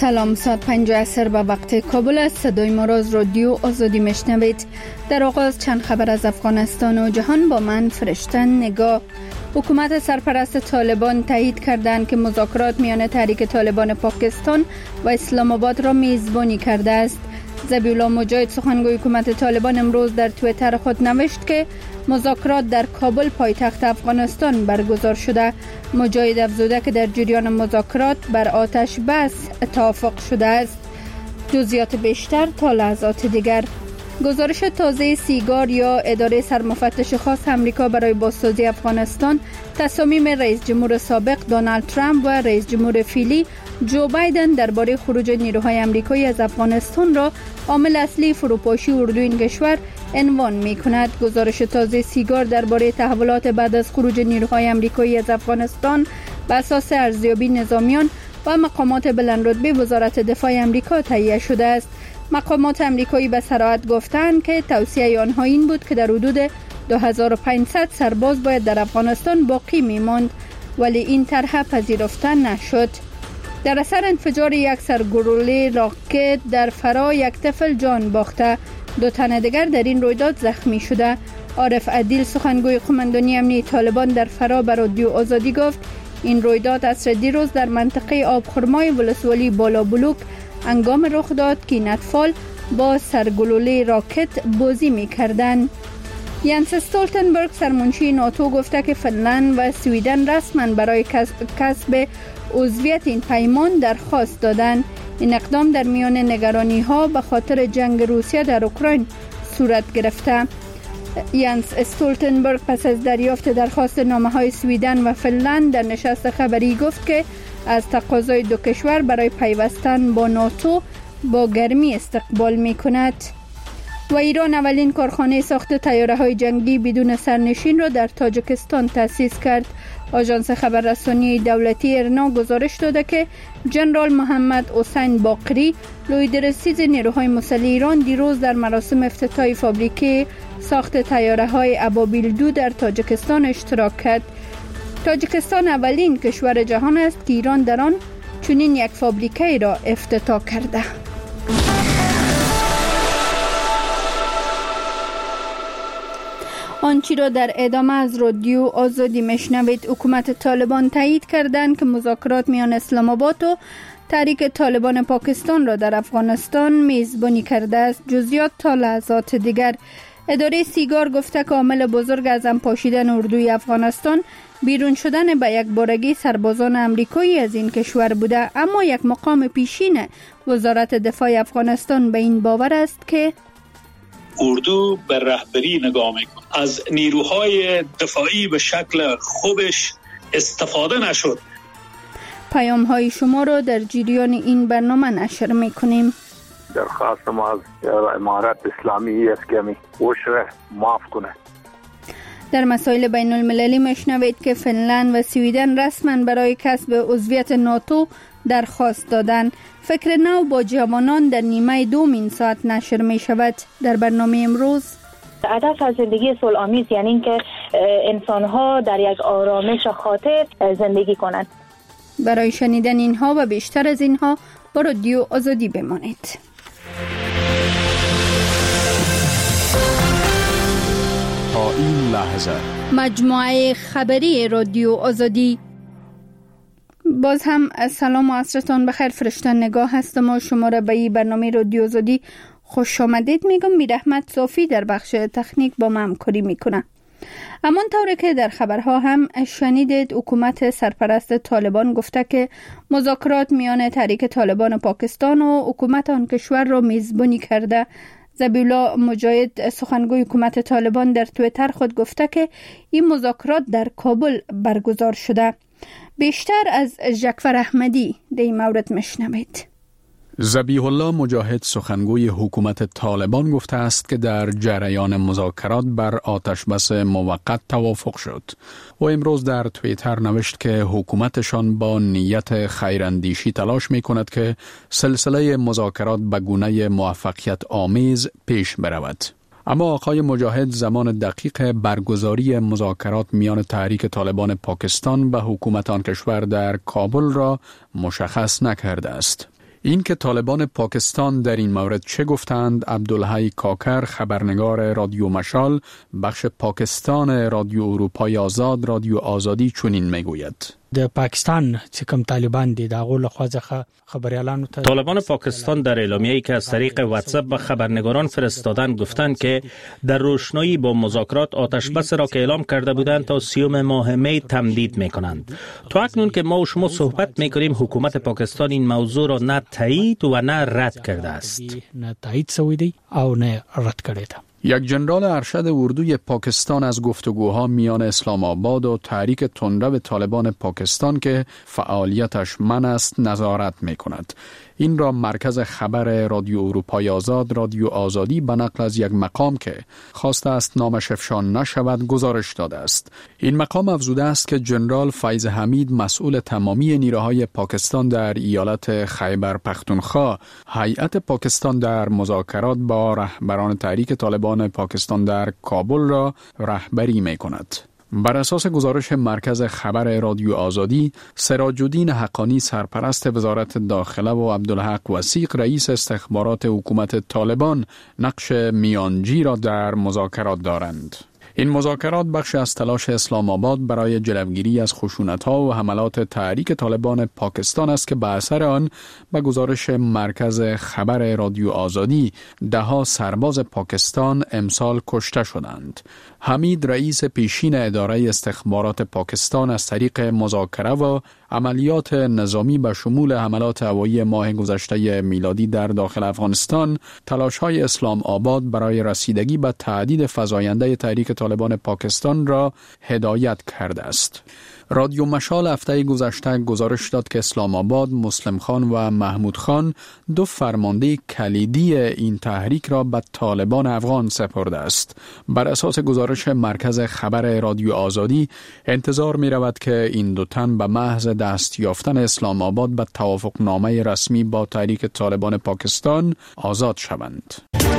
سلام، ساعت 5 عصر به وقت کابل است. صدای ما را از رادیو آزادی میشنوید. در آغاز چند خبر از افغانستان و جهان با من فرشته نگاه. حکومت سرپرست طالبان تایید کردند که مذاکرات میان تحریک طالبان پاکستان و اسلام آباد را میزبانی کرده است. ذبیح الله مجاهد سخنگوی حکومت طالبان امروز در توییتر خود نوشت که مذاکرات در کابل پایتخت افغانستان برگزار شده. مجاهد افزوده که در جریان مذاکرات بر آتش بس توافق شده است. جزئیات بیشتر تا لحظات دیگر. گزارش تازه سیگار یا اداره سرمفتش خاص امریکا برای بازسازی افغانستان تصامیم رئیس جمهور سابق دونالد ترامپ و رئیس جمهور فعلی جو بایدن درباره خروج نیروهای آمریکایی از افغانستان را عامل اصلی فروپاشی اردوی این کشور عنوان می‌کند. گزارش تازه سیگار درباره تحولات بعد از خروج نیروهای آمریکایی از افغانستان بر اساس ارزیابی نظامیان و مقامات بلندرتبه وزارت دفاع آمریکا تهیه شده است. مقامات آمریکایی به صراحت گفتند که توصیه آنها این بود که در حدود 2500 سرباز باید در افغانستان باقی می‌ماند، ولی این طرح پذیرفته نشد. در اثر انفجار یک سرگلوله راکت در فرا یک طفل جان باخته، 2 تن دیگر در این رویداد زخمی شده. عارف عدیل سخنگوی قماندانی امنیتی طالبان در فرا به رادیو آزادی گفت این رویداد عصر دیروز در منطقه آبخرمای ولسوالی بالا بلوک هنگام رخ داد که این اطفال با سرگلوله راکت بازی می‌کردند. ینس استولتنبرگ سرمنشی ناتو گفته که فنلند و سویدن رسما برای کسب عضویت این پیمان درخواست دادند. این اقدام در میان نگرانی‌ها به خاطر جنگ روسیه در اوکراین صورت گرفته. ینس استولتنبرگ پس از دریافت درخواست نامه‌های سویدن و فنلند در نشست خبری گفت که از تقاضای دو کشور برای پیوستن با ناتو با گرمی استقبال می‌کند. و ایران اولین کارخانه ساخت طیاره‌های جنگی بدون سرنشین را در تاجیکستان تأسیس کرد. آژانس خبررسانی دولتی ایرنا گزارش داده که جنرال محمد حسین باقری لوی‌درسیز نیروهای مسلح ایران دیروز در مراسم افتتاحی فابریکه ساخت طیاره‌های ابابیل 2 در تاجیکستان اشتراک کرد. تاجیکستان اولین کشور جهان است که ایران در آن چنین یک فابریکه را افتتاح کرده. آنچه را در ادامه از رادیو آزادی میشنوید. حکومت طالبان تایید کردند که مذاکرات میان اسلام آباد و تحریک طالبان پاکستان را در افغانستان میزبانی کرده است. جزئیات تا لحظات دیگر. اداره سیگار گفته که عامل بزرگ از هم پاشیدن اردوی افغانستان بیرون شدن به یک بارگی سربازان آمریکایی از این کشور بوده، اما یک مقام پیشین وزارت دفاع افغانستان به این باور است که اردو به رهبری نگاه میکنه. از نیروهای دفاعی به شکل خوبش استفاده نشد. پیام های شما را در جریان این برنامه نشر میکنیم. درخواست ما از امارت اسلامی است که عشر معاف کنه. در مسائل بین المللی میشنوید که فنلند و سویدن رسما برای کسب عضویت ناتو درخواست دادند. فکر نو با جوانان در نیمه دوم این ساعت نشر می شود. در برنامه امروز هدف از زندگی صلح‌آمیز یعنی اینکه انسان‌ها در یک آرامش خاطر زندگی کنند. برای شنیدن اینها و بیشتر از اینها با رادیو آزادی بمانید. تا این لحظه مجموعه خبری رادیو آزادی. باز هم سلام و عصرتان بخیر. فرشته نگاه هستم و شما را به این برنامه رادیو آزادی خوش آمدید میگم. میرحمت صافی در بخش تکنیک با من همکاری میکنه. اما طوری که در خبرها هم شنیدید، حکومت سرپرست طالبان گفته که مذاکرات میان تحریک طالبان پاکستان و حکومت آن کشور را میزبانی کرده. ذبیح الله مجاهد سخنگوی حکومت طالبان در توییتر خود گفته که این مذاکرات در کابل برگزار شده. بیشتر از جعفر احمدی در این مورد میشنوید. ذبیح الله مجاهد سخنگوی حکومت طالبان گفته است که در جریان مذاکرات بر آتشبس موقت توافق شد و امروز در توییتر نوشت که حکومتشان با نیت خیراندیشی تلاش می کند که سلسله مذاکرات به گونه موفقیت آمیز پیش برود. اما آقای مجاهد زمان دقیق برگزاری مذاکرات میان تحریک طالبان پاکستان و حکومت آن کشور در کابل را مشخص نکرده است. این که طالبان پاکستان در این مورد چه گفتند، عبدالحی کاکر، خبرنگار رادیو مشال بخش پاکستان رادیو اروپای آزاد رادیو آزادی چنین میگوید: د پاکستان چې کوم طالبان دي دا غول خوازه خبريالانو ته طالبان پاکستان در اعلامیه‌ای که از طریق واتساپ به خبرنگاران فرستادن گفتند که در روشنایی با مذاکرات آتش بس را که اعلام کرده بودند تا 30 ماه می تمدید می‌کنند. تا اکنون که ما و شما صحبت می‌کنیم حکومت پاکستان این موضوع را نه تایید و نه رد کرده است. نه تایید شوی دی او نه رد کړی دی. یک جنرال ارشد اردوی پاکستان از گفتگوها میان اسلام آباد و تحریک تندرو طالبان پاکستان که فعالیتش منع است نظارت می کند. این را مرکز خبر رادیو اروپای آزاد رادیو آزادی به نقل از یک مقام که خواسته است نامش افشا نشود گزارش داده است. این مقام افزوده است که جنرال فیض حمید مسئول تمامی نیروهای پاکستان در ایالت خیبر پختونخوا هیئت پاکستان در مذاکرات با رهبران تحریک طالبان پاکستان در کابل را رهبری می کند. بر اساس گزارش مرکز خبر رادیو آزادی، سراج الدین حقانی سرپرست وزارت داخله و عبدالحق وثیق رئیس استخبارات حکومت طالبان نقش میانجی را در مذاکرات دارند. این مذاکرات بخش از تلاش اسلام آباد برای جلوگیری از خشونت‌ها و حملات تحریک طالبان پاکستان است که به اثر آن به گزارش مرکز خبر رادیو آزادی 10 سرباز پاکستان امسال کشته شدند. حمید رئیس پیشین اداره استخبارات پاکستان از طریق مذاکره و عملیات نظامی به شمول حملات هوایی ماه گذشته میلادی در داخل افغانستان تلاش‌های اسلام آباد برای رسیدگی به تهدید فزاینده تحریک طالبان پاکستان را هدایت کرده است. رادیو مشال هفته گذشته گزارش داد که اسلام آباد، مسلم خان و محمود خان 2 فرمانده کلیدی این تحریک را به طالبان افغان سپرده است. بر اساس گزارش مرکز خبر رادیو آزادی انتظار می رود که این 2 تن به محض دست یافتن اسلام آباد به توافقنامه رسمی با تحریک طالبان پاکستان آزاد شوند.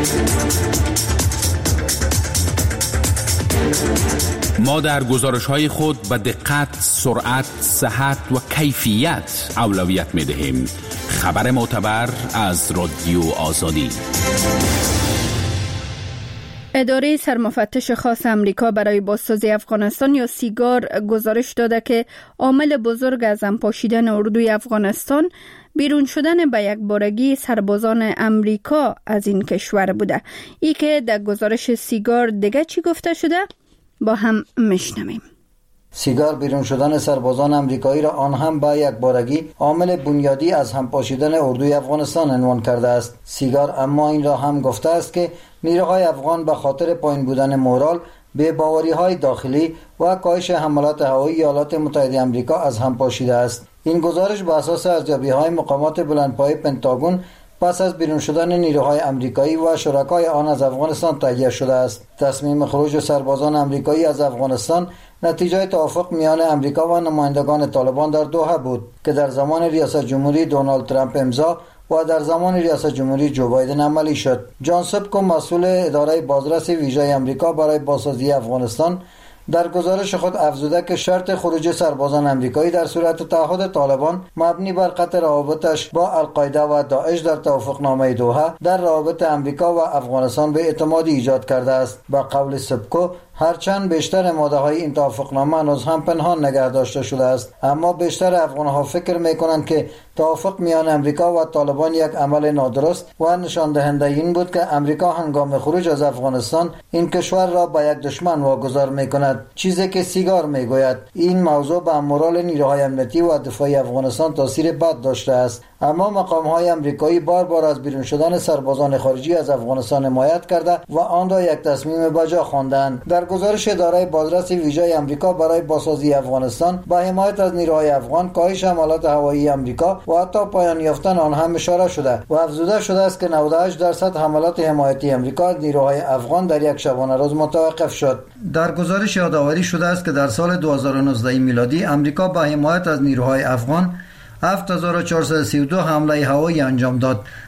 ما در گزارش‌های خود به دقت، سرعت، صحت و کیفیت اولویت می‌دهیم. خبر معتبر از رادیو آزادی. اداره سرمفتش خاص امریکا برای بازسازی افغانستان یا سیگار گزارش داده که عامل بزرگ از پاشیدن اردوی افغانستان بیرون شدن به یک بارگی سربازان امریکا از این کشور بوده. ای که در گزارش سیگار دیگه چی گفته شده؟ با هم میشنویم. سیگار بیرون شدن سربازان امریکایی را آن هم با یک بارگی عامل بنیادی از همپاشیدن اردوی افغانستان عنوان کرده است. سیگار اما این را هم گفته است که نیروهای افغان به خاطر پایین بودن مورال، بی‌باوری‌های داخلی و کاهش حملات هوایی ایالات متحده آمریکا از هم پاشیده است. این گزارش بر اساس ارزیابی‌های مقامات بلندپایه پنتاگون پس از بیرون شدن نیروهای آمریکایی و شرکای آن از افغانستان تهیه شده است. تصمیم خروج سربازان آمریکایی از افغانستان نتیجه توافق میان آمریکا و نمایندگان طالبان در دوحه بود که در زمان ریاست جمهوری دونالد ترامپ امضا و در زمان ریاست جمهوری جو بایدن عملی شد. جان سبکو مسئول اداره بازرسی ویژه آمریکا برای بازسازی افغانستان در گزارش خود افزوده که شرط خروج سربازان آمریکایی در صورت تعهد طالبان مبنی بر قطع روابطش با القاعده و داعش در توافقنامه دوحه در روابط آمریکا و افغانستان به اعتمادی ایجاد کرده است. با قول سبکو هرچند بیشتر ماده‌های این توافقنامه هنوز هم پنهان نگه داشته شده است، اما بیشتر افغان‌ها فکر می‌کنند که توافق میان آمریکا و طالبان یک عمل نادرست و نشان دهنده این بود که آمریکا هنگام خروج از افغانستان این کشور را به یک دشمن واگذار می‌کند. چیزی که سیگار می‌گوید این موضوع به مورال نیروهای امنیتی و دفاعی افغانستان تاثیر بد داشته است، اما مقام‌های آمریکایی بار از بیرون شدن سربازان خارجی از افغانستان حمایت کرده و آن را یک تصمیم بجا خواندند. در گزارش اداره بازرسی ویژه آمریکا برای بازسازی افغانستان با حمایت از نیروهای افغان، کاهش حملات هوایی آمریکا و حتی پایان یافتن آن هم اشاره شده و افزوده شده است که 98% حملات حمایتی آمریکا از نیروهای افغان در یک شبانه روز متوقف شد. در گزارش یادآوری شده است که در سال 2019 میلادی آمریکا با حمایت از نیروهای افغان 7432 حمله هوایی انجام داد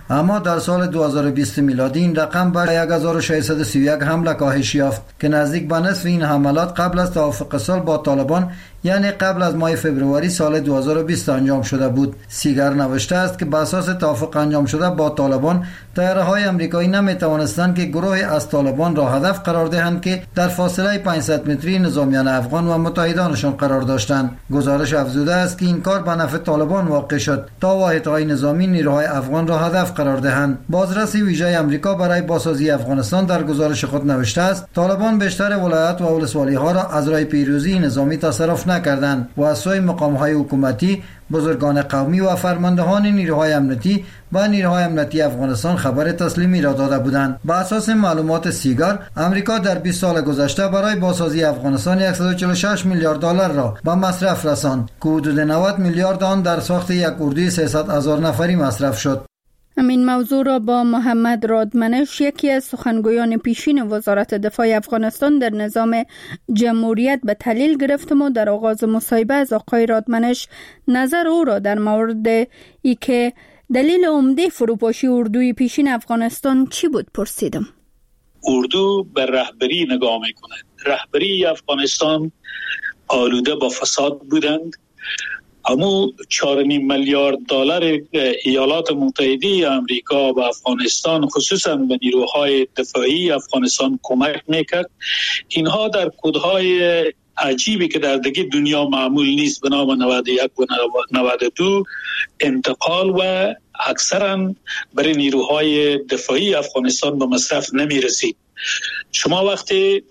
اما در سال 2020 میلادی این رقم به 1631 حمله کاهش یافت که نزدیک به نصف این حملات قبل از توافق صلح با طالبان یعنی قبل از ماه فوریه سال 2020 انجام شده بود. سیگر نوشته است که بر اساس توافق انجام شده با طالبان طیاره‌های آمریکایی نمی‌توانستند که گروهی از طالبان را هدف قرار دهند که در فاصله 500 متری نظامیان افغان و متحدانشان قرار داشتند. گزارش افزوده است که این کار به نفع طالبان واقع شد تا واحدهای نظامی نیروهای افغان را هدف قرار دهند. بازرس ویژه آمریکا برای بازسازی افغانستان در گزارش خود نوشته است طالبان بیشتر ولایات و ولسوالی‌ها را از راه پیروزی نظامی تصرف نکردند و از سوی مقام‌های حکومتی، بزرگان قومی و فرماندهان نیروهای امنیتی و نیروهای امنیتی افغانستان خبر تسلیمی را داده بودند. بر اساس معلومات سیگار، آمریکا در 20 سال گذشته برای بازسازی افغانستان 146 میلیارد دلار را به مصرف رساند که حدود 90 میلیارد آن در ساخت یک اردوی 300,000 نفری مصرف شد. همین موضوع را با محمد رادمنش، یکی از سخنگویان پیشین وزارت دفاع افغانستان در نظام جمهوریت، به تحلیل گرفتم و در آغاز مصاحبه از آقای رادمنش نظر او را در مورد ای که دلیل عمده فروپاشی اردوی پیشین افغانستان چی بود پرسیدم. اردو به رهبری نگاه میکنه. رهبری افغانستان آلوده با فساد بودند. اما 4.5 میلیارد دلار ایالات متحده آمریکا به افغانستان خصوصا به نیروهای دفاعی افغانستان کمک میکرد. اینها در کدهای عجیبی که در دیگه دنیا معمول نیست به نام 91 و 92 انتقال و اکثرا برای نیروهای دفاعی افغانستان به مصرف نمی رسید. شما وقتی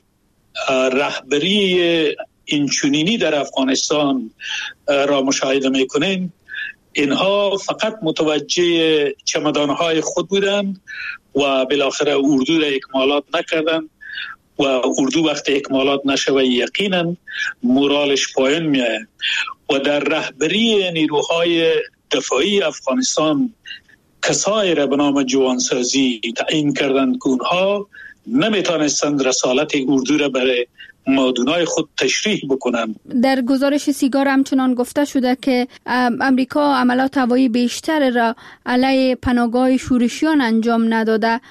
رهبری این چنینی در افغانستان را مشاهده میکنین، اینها فقط متوجه چمدانهای خود بودند و بالاخره اردو را اکمالات نکردند و اردو وقتی اکمالات نشوه یقینا مورالش پایین میاد و در رهبری نیروهای دفاعی افغانستان کسایی را به نام جوانسازی تعیین کردند که اونها نمیتونستند رسالت اردو را برای مادونای خود تشریح بکنند. در گزارش سیگار همچنان گفته شده که امریکا عملات هوایی بیشتر را علیه پناهگاه شورشیان انجام نداده.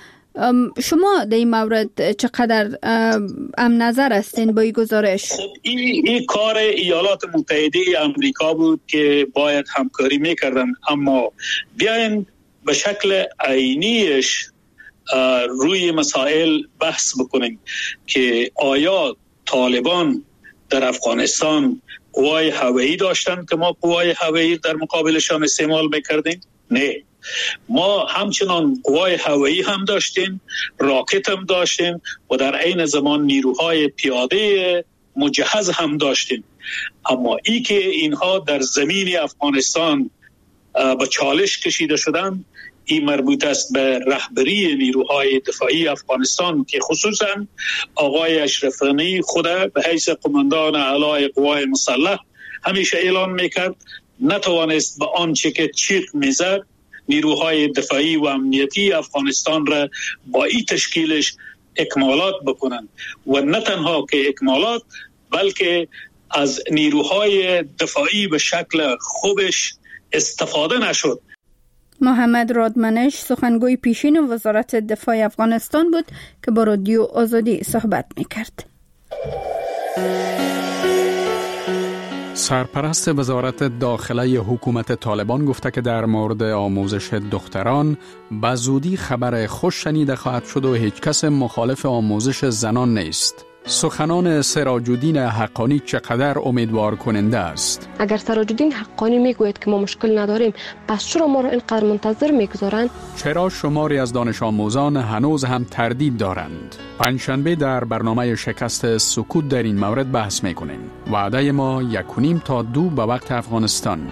شما در این مورد چقدر هم نظر هستین با این گزارش؟ خب این کار ایالات متحده آمریکا بود که باید همکاری میکردن، اما بیاین به شکل عینیش روی مسائل بحث بکنیم که آیا طالبان در افغانستان قوای هوایی داشتند که ما قوای هوایی در مقابلشان استعمال میکردیم؟ نه، ما همچنان قوای هوایی هم داشتیم، راکت هم داشتیم و در عین زمان نیروهای پیاده مجهز هم داشتیم. اما ای که اینها در زمین افغانستان به چالش کشیده شدند، این مربوط است به رهبری نیروهای دفاعی افغانستان که خصوصا آقای اشرف غنی خود به حیث قماندان اعلی قوای مسلح همیشه اعلان میکرد نتوانست به آنچه که چیق میزد نیروهای دفاعی و امنیتی افغانستان را با این تشکیلش اکمالات بکنند و نه تنها که اکمالات بلکه از نیروهای دفاعی به شکل خوبش استفاده نشد. محمد رادمنش، سخنگوی پیشین وزارت دفاع افغانستان بود که با رادیو آزادی صحبت میکرد. سرپرست وزارت داخله حکومت طالبان گفته که در مورد آموزش دختران به زودی خبر خوش شنیده خواهد شد و هیچ کس مخالف آموزش زنان نیست. سخنان سراج الدین حقانی چقدر امیدوار کننده است. اگر سراج الدین حقانی میگوید که ما مشکل نداریم، پس چرا ما را اینقدر منتظر میگذارند؟ چرا شماری از دانش آموزان هنوز هم تردید دارند؟ پنجشنبه در برنامه شکست سکوت در این مورد بحث میکنیم. وعده ما 1.5 تا 2 به وقت افغانستان.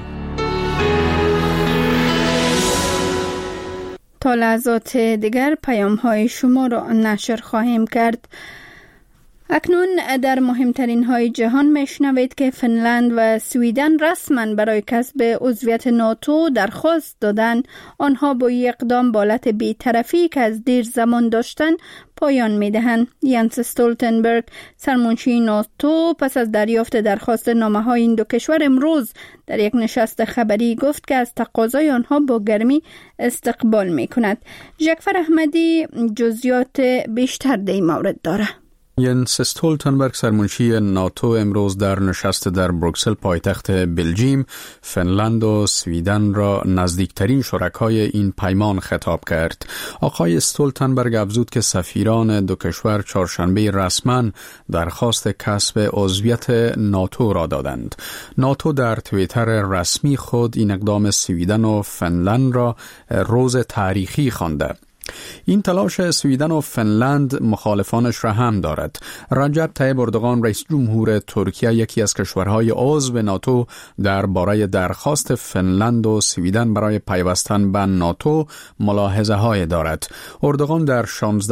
تا لحظات دیگر پیام های شما را نشر خواهیم کرد. اکنون در مهمترین های جهان میشنوید که فنلند و سویدن رسما برای کسب عضویت ناتو درخواست دادن. آنها با یک اقدام بالت بی‌طرفی که از دیر زمان داشتن پایان می‌دهند. ینس استولتنبرگ سرمنشی ناتو پس از دریافت درخواست نامه‌های این دو کشور امروز در یک نشست خبری گفت که از تقاضای آنها با گرمی استقبال می‌کند. ژکفر احمدی جزئیات بیشتر در این مورد دارد. ینس استولتنبرگ سرمنشی ناتو امروز در نشست در بروکسل پایتخت بلژیم، فنلند و سویدن را نزدیکترین شرکای این پیمان خطاب کرد. آقای استولتنبرگ افزود که سفیران دو کشور چهارشنبه رسما درخواست کسب عضویت ناتو را دادند. ناتو در توییتر رسمی خود این اقدام سویدن و فنلند را روز تاریخی خوانده. این تلاش سویدن و فنلند مخالفانش را هم دارد. رجب طیب اردوغان رئیس جمهور ترکیه یکی از کشورهای عضو ناتو درباره درخواست فنلند و سویدن برای پیوستن به ناتو ملاحظه های دارد. اردوغان در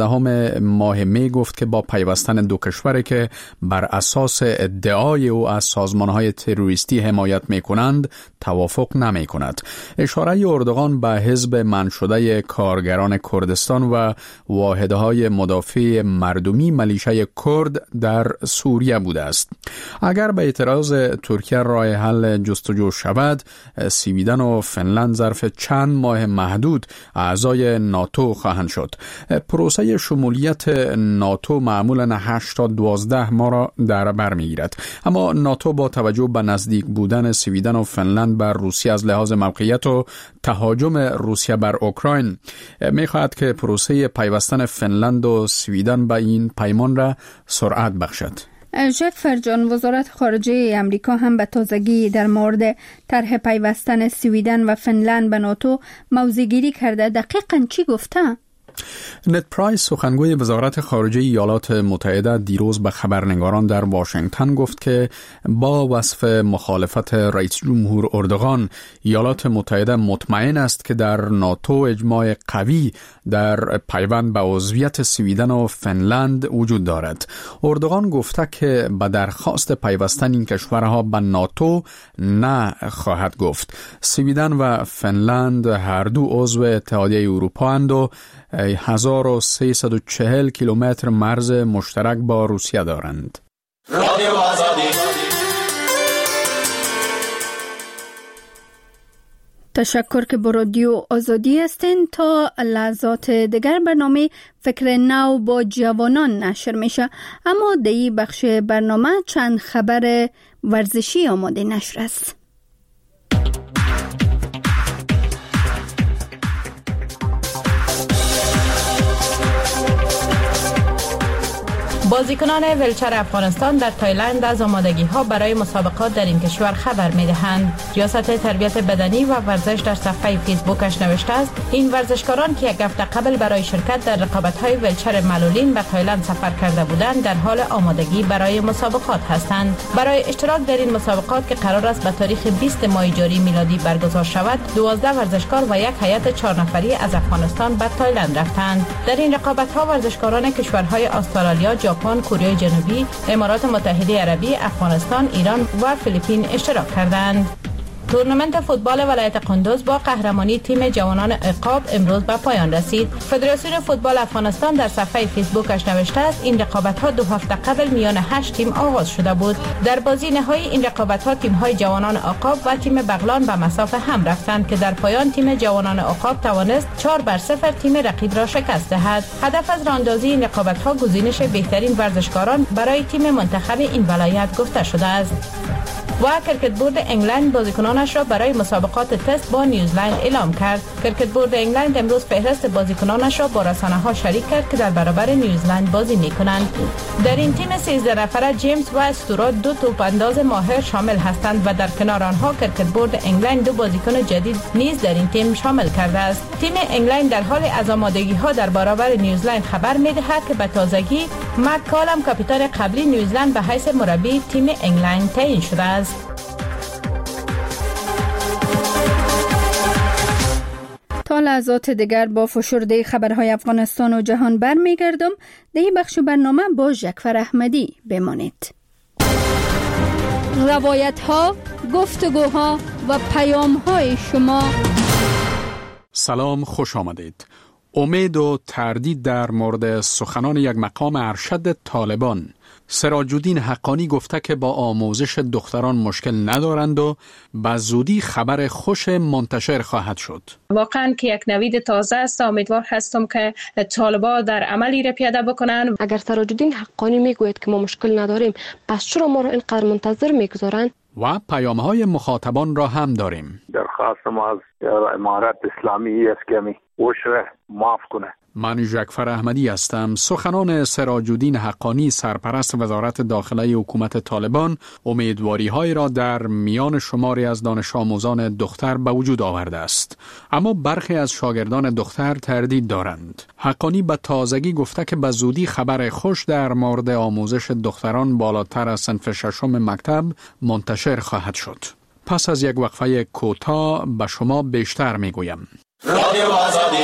16 ماه می گفت که با پیوستن دو کشوری که بر اساس ادعای او از سازمانهای تروریستی حمایت می کنند توافق نمی کند. اشاره اردوغان به حزب منع شده کارگران کردستان و واحدهای مدافع مردمی ملیشه کرد در سوریه بوده است. اگر به اعتراض ترکیه راه حل جستجو شود، سویدن و فنلند ظرف چند ماه محدود اعضای ناتو خواهند شد. پروسه شمولیت ناتو معمولاً 8 تا 12 ماه را در بر میگیرد، اما ناتو با توجه به نزدیک بودن سویدن و فنلند بر روسیه از لحاظ موقعیت و تهاجم روسیه بر اوکراین می‌خواهد که پروسه پیوستن فنلند و سویدن به این پیمان را سرعت بخشد. ژکفر جان، وزارت خارجه امریکا هم به تازگی در مورد طرح پیوستن سویدن و فنلند به ناتو موضع‌گیری کرده. دقیقاً چی گفته؟ نت پرایس سخنگوی وزارت خارجه ایالات متحده دیروز به خبرنگاران در واشنگتن گفت که با وصف مخالفت رئیس جمهور اردوغان، ایالات متحده مطمئن است که در ناتو اجماع قوی در پیوند به عضویت سویدن و فنلند وجود دارد. اردوغان گفته که به درخواست پیوستن این کشورها به ناتو نه خواهد گفت. سویدن و فنلند هر دو عضو اتحادیه اروپا اند و 1340 کیلومتر مرز مشترک با روسیه دارند. تشکر که با رادیو آزادی هستین. تا لحظات دیگر برنامه فکر نو با جوانان نشر میشه، اما در این بخش برنامه چند خبر ورزشی آماده نشر است. بازیکنان ویلچر افغانستان در تایلند از آمادگی‌ها برای مسابقات در این کشور خبر می‌دهند. ریاست تربیت بدنی و ورزش در صفحه فیسبوکش نوشته است این ورزشکاران که یک هفته قبل برای شرکت در رقابت‌های ویلچر معلولین به تایلند سفر کرده بودند در حال آمادگی برای مسابقات هستند. برای اشتراک در این مسابقات که قرار است به تاریخ 20 ماه جاری میلادی برگزار شود، 12 ورزشکار و یک هیئت 4 نفری از افغانستان به تایلند رفتند. در این رقابت‌ها ورزشکاران کشورهای استرالیا، ژاپن، کره جنوبی، امارات متحده عربی، افغانستان، ایران و فیلیپین اشتراک کردند. تورنمنت فوتبال ولایت قندوز با قهرمانی تیم جوانان عقاب امروز به پایان رسید. فدراسیون فوتبال افغانستان در صفحه فیسبوکش نوشته است این رقابت‌ها 2 هفته قبل میان 8 تیم آغاز شده بود. در بازی نهایی این رقابت‌ها تیم‌های جوانان عقاب و تیم بغلان به مسافه هم رفتند که در پایان تیم جوانان عقاب توانست 4-0 تیم رقیب را شکست دهد. هدف از راه‌اندازی این رقابت‌ها گزینش بهترین ورزشکاران برای تیم منتخب این ولایت گفته شده است. و کرکت بورد انگلند بازیکنانش را برای مسابقات تست با نیوزلند اعلام کرد. کرکت بورد انگلند امروز فهرست بازیکنانش را با رسانه‌ها شریک کرد که در برابر نیوزلند بازی می‌کنند. در این تیم 13 نفره جیمز و استورات 2 توپ‌انداز ماهر شامل هستند و در کنار آنها کرکت بورد انگلند 2 بازیکن جدید نیز در این تیم شامل کرده است. تیم انگلند در حال از آمادگی‌ها در برابر نیوزلند خبر می‌دهد که به تازگی مک‌کالم کاپیتان قبلی نیوزلند به حیث مربی تیم انگلند تعیین شده است. تا لحظات دیگر با فشرده خبرهای افغانستان و جهان برمیگردم. در این بخش برنامه با ژکفر احمدی بمانید. روایت‌ها، گفتگوها و پیام‌های شما. سلام، خوش آمدید. امید و تردید در مورد سخنان یک مقام ارشد طالبان. سراج الدین حقانی گفته که با آموزش دختران مشکل ندارند و به زودی خبر خوش منتشر خواهد شد. واقعا که یک نوید تازه است. امیدوار هستم که طالبان در عملی را پیاده بکنن. اگر سراج الدین حقانی میگوید که ما مشکل نداریم، پس چرا ما را اینقدر منتظر میگذارند؟ و پیام‌های مخاطبان را هم داریم. درخواست ما از امارت اسلامی است که عشر معاف کنه. من جعفر احمدی هستم. سخنان سراج الدین حقانی سرپرست وزارت داخله حکومت طالبان امیدواری‌های را در میان شماری از دانش آموزان دختر به وجود آورده است، اما برخی از شاگردان دختر تردید دارند. حقانی به تازگی گفته که به زودی خبر خوش در مورد آموزش دختران بالاتر از صنف ششم مکتب منتشر خواهد شد. پس از یک وقفه کوتاه به شما بیشتر میگویم. رادیو آزادی.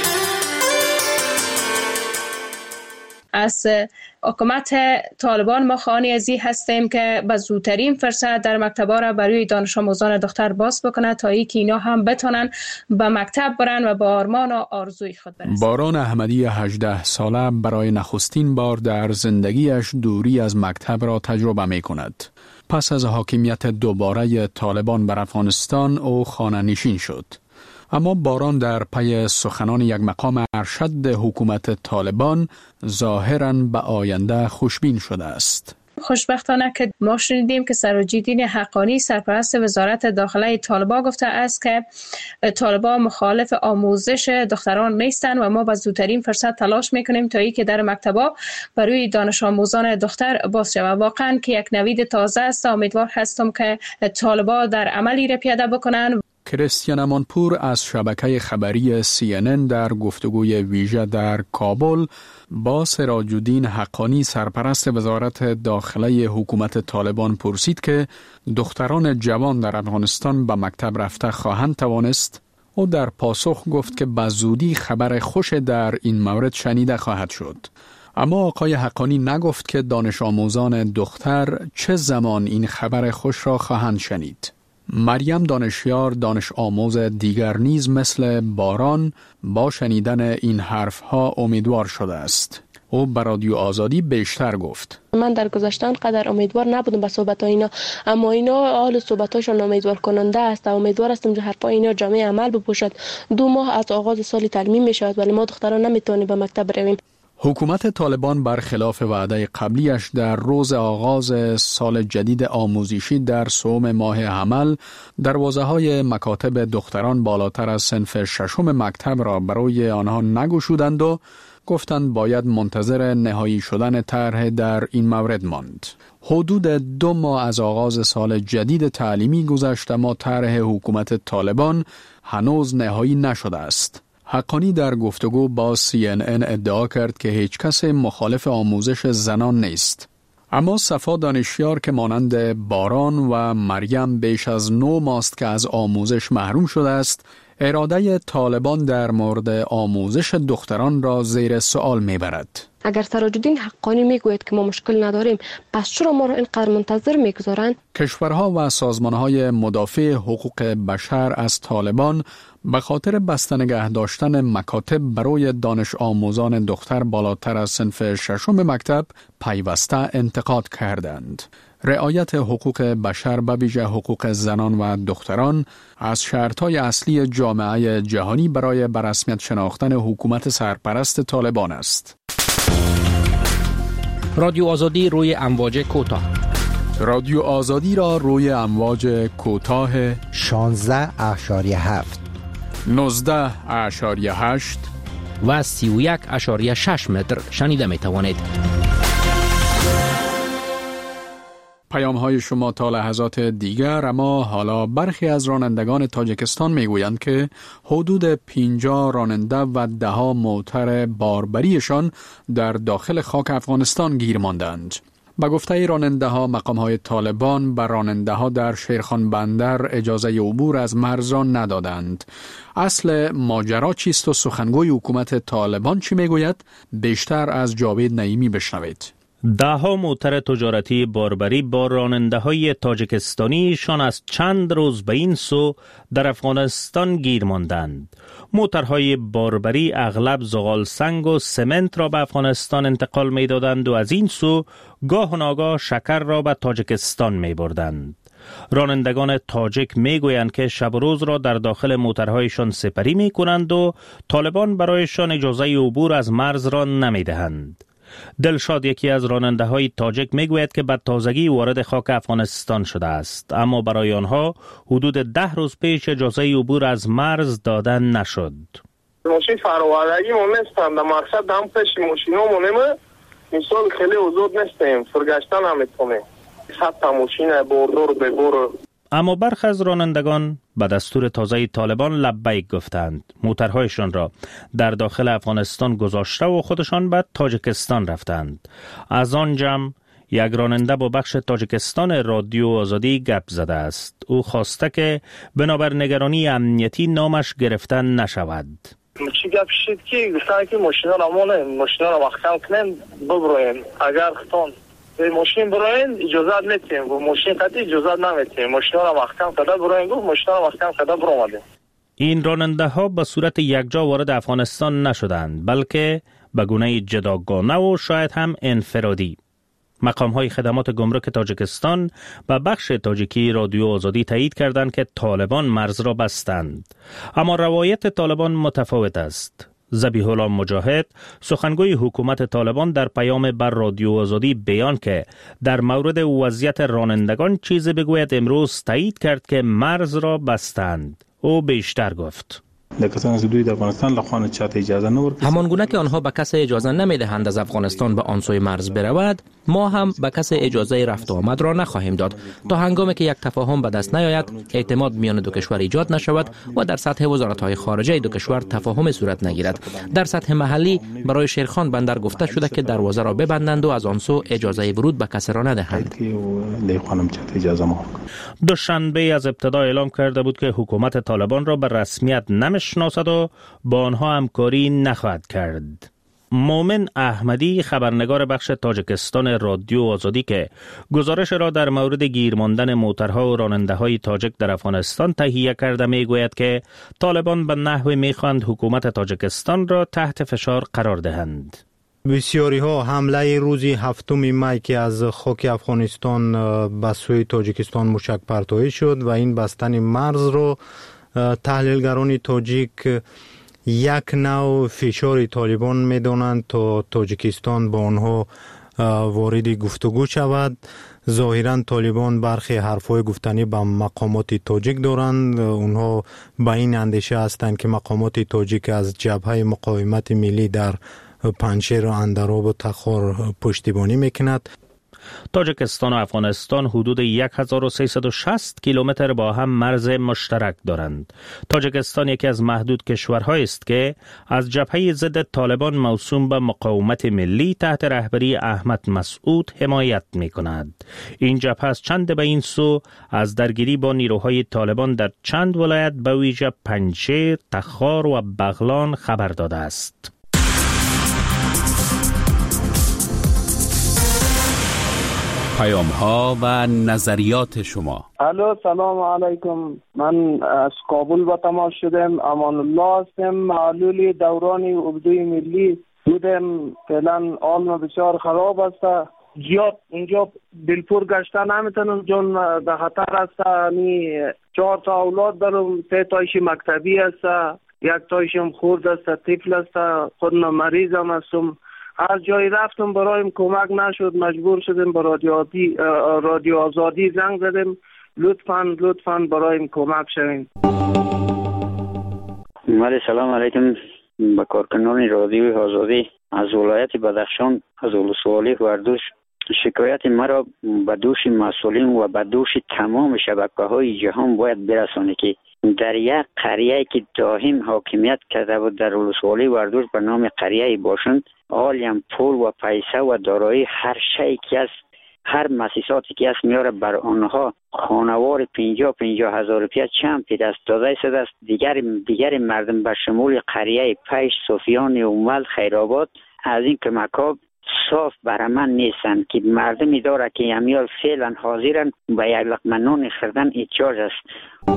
از حکومت طالبان ما خواهان ازی هستیم که به زودترین فرصت در مکتب‌ها را برای دانش آموزان دختر باز بکنه تا اینکه اینا هم بتونن به مکتب برن و با آرمان و آرزوی خود برسن. باران احمدی 18 ساله برای نخستین بار در زندگیش دوری از مکتب را تجربه می کند. پس از حاکمیت دوباره طالبان بر افغانستان او خانه نشین شد. اما باران در پی سخنان یک مقام ارشد حکومت طالبان ظاهراً به آینده خوشبین شده است. خوشبختانه که ما شنیدیم که سراج الدین حقانی سرپرست وزارت داخله طالبان گفته است که طالبان مخالف آموزش دختران نیستند و ما با زودترین فرصت تلاش میکنیم تا اینکه در مکتب‌ها برای دانش آموزان دختر باز شود. واقعا که یک نوید تازه است. امیدوار هستم که طالبان در عملی را پیاده بکنن. کریستیان امانپور از شبکه خبری CNN در گفتگوی ویژه در کابل با سراج الدین حقانی سرپرست وزارت داخله حکومت طالبان پرسید که دختران جوان در افغانستان به مکتب رفته خواهند توانست. او در پاسخ گفت که به زودی خبر خوش در این مورد شنیده خواهد شد. اما آقای حقانی نگفت که دانش آموزان دختر چه زمان این خبر خوش را خواهند شنید. مریم دانشیار دانش آموز دیگر نیز مثل باران با شنیدن این حرفها امیدوار شده است. او به رادیو آزادی بیشتر گفت. من در گذشته قدر امیدوار نبودم به صحبت‌های اینا، اما اینا حال صحبت‌هاشون امیدوار کننده است. امیدوار هستم که حرفای اینا جامعه عمل بپوشد. 2 ماه از آغاز سال تعلیمی میشود ولی ما دختران نمیتونیم به مکتب برویم. حکومت طالبان برخلاف وعده قبلیش در روز آغاز سال جدید آموزشی در سوم ماه حمل دروازه‌های مکاتب دختران بالاتر از صنف ششم مکتب را برای آنها نگشودند و گفتند باید منتظر نهایی شدن طرح در این مورد ماند. حدود 2 ماه از آغاز سال جدید تعلیمی گذشت اما طرح حکومت طالبان هنوز نهایی نشده است. حقانی در گفتگو با CNN ادعا کرد که هیچ کس مخالف آموزش زنان نیست. اما صفا دانشیار که مانند باران و مریم بیش از 9 ماست که از آموزش محروم شده است، اراده طالبان در مورد آموزش دختران را زیر سوال میبرد. اگر سراج الدین حقانی میگوید که ما مشکل نداریم، پس چرا ما را اینقدر منتظر میگذارند؟ کشورها و سازمانهای مدافع حقوق بشر از طالبان به خاطر بسته نگه داشتن مکاتب برای دانش آموزان دختر بالاتر از صنف ششم مکتب پیوسته انتقاد کردند. رعایت حقوق بشر به ویژه حقوق زنان و دختران از شرطهای اصلی جامعه جهانی برای به رسمیت شناختن حکومت سرپرست طالبان است. رادیو آزادی روی امواج کوتاه. رادیو آزادی را روی امواج کوتاه 16.7 19.8 و 31.6 متر شنیده می توانید. پیام های شما تا لحظات دیگر. اما حالا برخی از رانندگان تاجیکستان میگویند که حدود 50 راننده و 10 موتر باربریشان در داخل خاک افغانستان گیر ماندند. با گفته راننده ها، مقام های طالبان بر راننده ها در شیرخان بندر اجازه عبور از مرز را ندادند. اصل ماجرا چیست و سخنگوی حکومت طالبان چی میگوید؟ بیشتر از جاوید نعیمی بشنوید. ده‌ها موتر تجارتی باربری با راننده‌های تاجیکستانیشان از چند روز به این سو در افغانستان گیر ماندند. موترهای باربری اغلب زغال سنگ و سمنت را به افغانستان انتقال می دادند و از این سو گاه و ناگاه شکر را به تاجیکستان می بردند. رانندگان تاجیک می گویند که شب و روز را در داخل موترهایشان سپری می کنند و طالبان برایشان اجازه عبور از مرز را نمی دهند. دلشاد یکی از راننده های تاجیک می گوید که به تازگی وارد خاک افغانستان شده است، اما برای آنها حدود 10 روز پیش اجازه عبور از مرز داده نشد. ماشین فراوردگی ما نیستم، در مقصد هم پیش ماشین ها مونیم مثال خیلی حضور نیستیم، فرگشتن هم میتونیم 100 تا ماشین بردور بگور. اما برخی از رانندگان به دستور تازه طالبان لبیک گفتند. موترهایشان را در داخل افغانستان گذاشته و خودشان به تاجیکستان رفتند. از آن جمع یک راننده با بخش تاجیکستان رادیو آزادی گپ زده است. او خواسته که بنابر نگرانی امنیتی نامش گرفته نشود. چی گپ شد که گفتن که ماشینا را مونه، ماشینا را محکم کنین ببروین، اگر ختان ماشین براین اجازه نمیتیم و ماشین قطعی اجازه نمیتیم، ماشین را محکم کرده براین گفت ماشین را محکم کرده برآمده. این راننده ها به صورت یکجا وارد افغانستان نشدند، بلکه به گونه جداگانه و شاید هم انفرادی. مقام های خدمات گمرک تاجیکستان به بخش تاجیکی رادیو آزادی تایید کردند که طالبان مرز را بستند، اما روایت طالبان متفاوت است. ذبیح الله مجاهد سخنگوی حکومت طالبان در پیام بر رادیو آزادی بیان که در مورد وضعیت رانندگان چیزی بگوید امروز تایید کرد که مرز را بستند. او بیشتر گفت: همان گونه که آنها به کسی اجازه نمیدهند از افغانستان به آن سوی مرز برود، ما هم به کسی اجازه رفت و آمد را نخواهیم داد تا هنگامی که یک تفاهم به دست نیاید، اعتماد میان دو کشور ایجاد نشود و در سطح وزارت‌های خارجه دو کشور تفاهم صورت نگیرد. در سطح محلی برای شیرخان بندر گفته شده که دروازه را ببندند و از آن سو اجازه ورود به کسی را ندهند. دوشنبه از ابتدا اعلام کرده بود که حکومت طالبان را به رسمیت نمیشناسد و با آنها همکاری نخواهد کرد. مومن احمدی خبرنگار بخش تاجیکستان رادیو آزادی که گزارش را در مورد گیر ماندن موترها و راننده‌های تاجیک در افغانستان تهیه کرده میگوید که طالبان به نحوی میخواهند حکومت تاجیکستان را تحت فشار قرار دهند. بسیاری ها حمله روزی 7 می که از خاک افغانستان به سوی تاجیکستان موشک پرتابی شد و این بستن مرز رو تحلیلگران تاجیک یک نوع فشار طالبان میدانند تا تاجیکستان با آنها وارد گفتگو شود. ظاهرا طالبان برخی حرفهای گفتنی به مقامات تاجیک دارند. اونها به این اندیشه هستند که مقامات تاجیک از جبهه مقاومت ملی در پنجشیر و اندراب و تخار پشتیبانی میکند. تاجیکستان و افغانستان حدود 1360 کیلومتر با هم مرز مشترک دارند. تاجیکستان یکی از محدود کشورهایی است که از جبهه ضد طالبان موسوم به مقاومت ملی تحت رهبری احمد مسعود حمایت می کند. این جبهه از چند به این سو از درگیری با نیروهای طالبان در چند ولایت به ویژه پنجشیر، تخار و بغلان خبر داده است. پیام ها و نظریات شما. الو، سلام علیکم. من از کابل به تماس شدم. امان الله هستم. معلول دوران اردوی ملی بودم. فعلا حال بسیار خراب است. زیاد اونجا دلپور گشته نمیتونم چون به خطر است. 4 تا اولاد دارم. 3 تایش مکتبی است، 1 تایشم خورد است، طفل است. خودم مریضم هستم. از جای رفتم برایم کمک نشد. مجبور شدم به رادیو آزادی زنگ زدم. لطفاً برایم کمک شوین. سلام علیکم. با کارکنان رادیو آزادی از ولایت بدخشان از ولسوالی وردوش، شکایت مرا به دوش مسئولین و به دوش تمام شبکه‌های جهان باید برسانه که در یک قریه که دائم حاکمیت کرده بود در ولسوالی وردوش به نام قریه باشند، عالم پول و پیسه و دارایی هر شیء که است، هر مؤسساتی که است میاره بر آنها خانوار 50 هزار روپیه چند پی دست داده شده است. دیگر مردم به شمول قریه پیش، صوفیان، اومل، خیرآباد از این کمک‌ها صاف برای من نیستند که مردمی داره که امیال فعلا حاضرن به یک لقمه نان خوردن احتیاج است.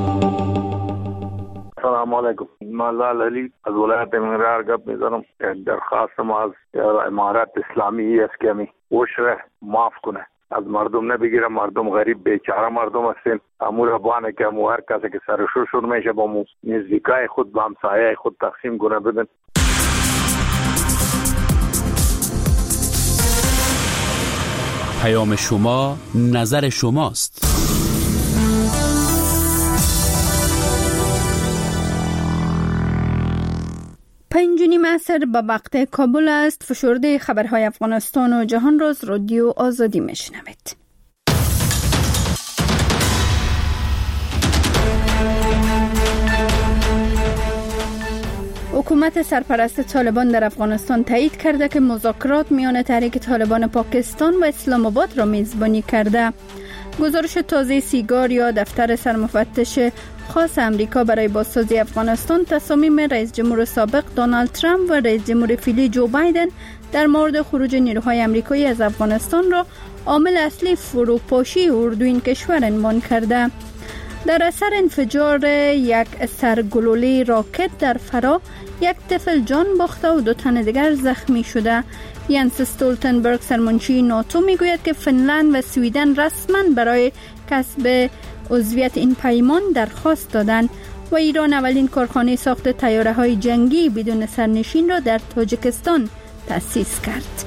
سلام علیکم. من لال علی از ولایت منرار گپ میزنم. درخواست ما از امارت اسلامی است که عشر معاف کنه، از مردم نبگیره. مردم غریب بیچاره مردم هستین. امور بانه که هر کسی که سرشور شور میشه با نزدیکای خود با همسایه خود تقسیم کنه بدن. پیام شما نظر شماست. 5:30 عصر به وقت کابل است. فشرده خبرهای افغانستان و جهان را از رادیو آزادی میشنوید. حکومت سرپرست طالبان در افغانستان تایید کرده که مذاکرات میان تحریک طالبان پاکستان و اسلام آباد را میزبانی کرده. گزارش تازه سیگار یا دفتر سرمفتش خاص امریکا برای بازسازی افغانستان تصامیم رئیس جمهور سابق دونالد ترامپ و رئیس جمهور فعلی جو بایدن در مورد خروج نیروهای امریکایی از افغانستان را عامل اصلی فروپاشی اردو این کشور عنوان کرده. در اثر انفجار یک سرگلوله راکت در فرا یک طفل جان باخته و 2 تن دیگر زخمی شده. ینس استولتنبرگ سرمنشی ناتو میگوید که فنلند و سویدن رسما برای کسب عضویت این پیمان درخواست دادند و ایران اولین کارخانه ساخت طیاره‌های جنگی بدون سرنشین را در تاجیکستان تأسیس کرد.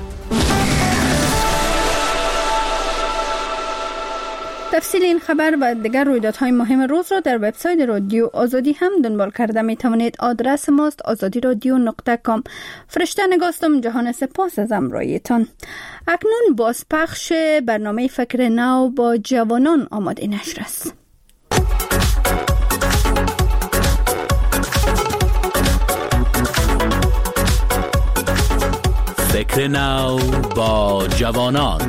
تفصیل این خبر و دیگر رویدادهای مهم روز را در وبسایت رادیو آزادی هم دنبال کرده می توانید. آدرس ماست azadiradio.com. فرشته نگاستم. جهان سپاس از همراهیتان. اکنون بازپخش برنامه فکر نو با جوانان آماده نشر است. فکر نو با جوانان.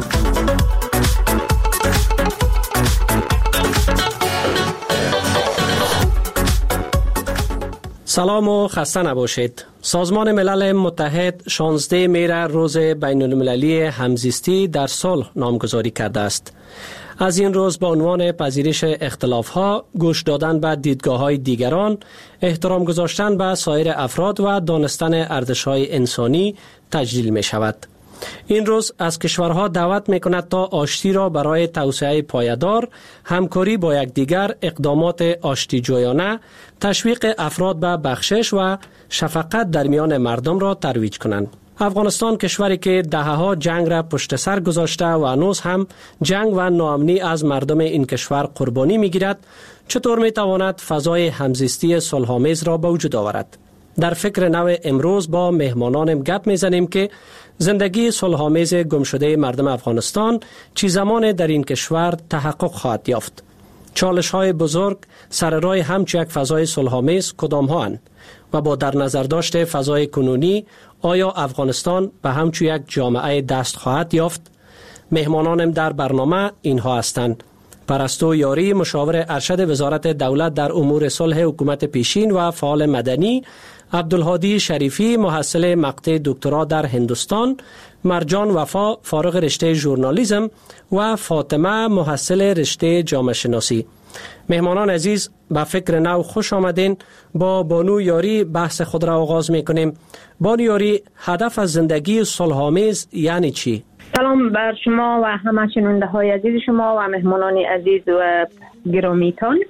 سلام و خسته نباشید. سازمان ملل متحد 16 مهر روز بین المللی همزیستی در صلح نامگذاری کرده است. از این روز به عنوان پذیرش اختلاف‌ها، گوش دادن به دیدگاه‌های دیگران، احترام گذاشتن به سایر افراد و دانستن ارزش‌های انسانی تجلیل می‌شود. این روز از کشورها دعوت می‌کند تا آشتی را برای توسعه پایدار، همکاری با یکدیگر، اقدامات آشتی‌جویانه، تشویق افراد به بخشش و شفقت در میان مردم را ترویج کنند. افغانستان کشوری که دهه‌ها جنگ را پشت سر گذاشته و هنوز هم جنگ و ناامنی از مردم این کشور قربانی می‌گیرد، چطور می‌تواند فضای همزیستی صلح‌آمیز را به وجود آورد؟ در فکر نو امروز با مهمانانم گپ میزنیم که زندگی صلح‌آمیز گمشده مردم افغانستان چی زمان در این کشور تحقق خواهد یافت. چالش‌های بزرگ سر راه همچون یک فضای صلح‌آمیز کدام ها اند و با در نظر داشت فضای کنونی آیا افغانستان به همچون یک جامعه دست خواهد یافت؟ مهمانانم در برنامه اینها هستند: پرستو یاری، مشاور ارشد وزارت دولت در امور صلح حکومت پیشین و فعال مدنی، عبدالهادی شریفی، محصل مقطع دکترا در هندوستان، مرجان وفا، فارغ رشته ژورنالیسم و فاطمه، محصل رشته جامعه شناسی. مهمانان عزیز، به فکر نو خوش آمدین. با بانو یاری بحث خود را آغاز میکنیم. بانو یاری، هدف از زندگی صلح‌آمیز یعنی چی؟ سلام بر شما و همه شنونده های عزیز شما و مهمانان عزیز و گرامیتان.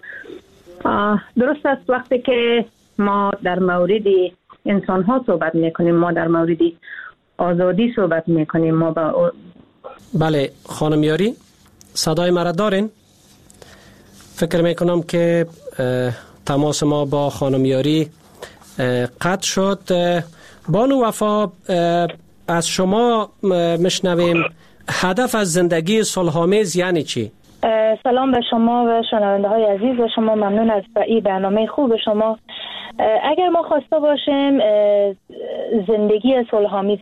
درست است وقتی که ما در مورد انسان ها صحبت میکنیم، ما در مورد آزادی صحبت میکنیم. ما با بله خانم یاری، صدای مرا دارین؟ فکر میکنم که تماس ما با خانم یاری قطع شد. بانو وفا، از شما مشنویم هدف از زندگی صلح‌آمیز یعنی چی؟ سلام به شما و شنونده های عزیز و شما. ممنون از این برنامه خوب شما. اگر ما خواسته باشیم زندگی صلح‌آمیز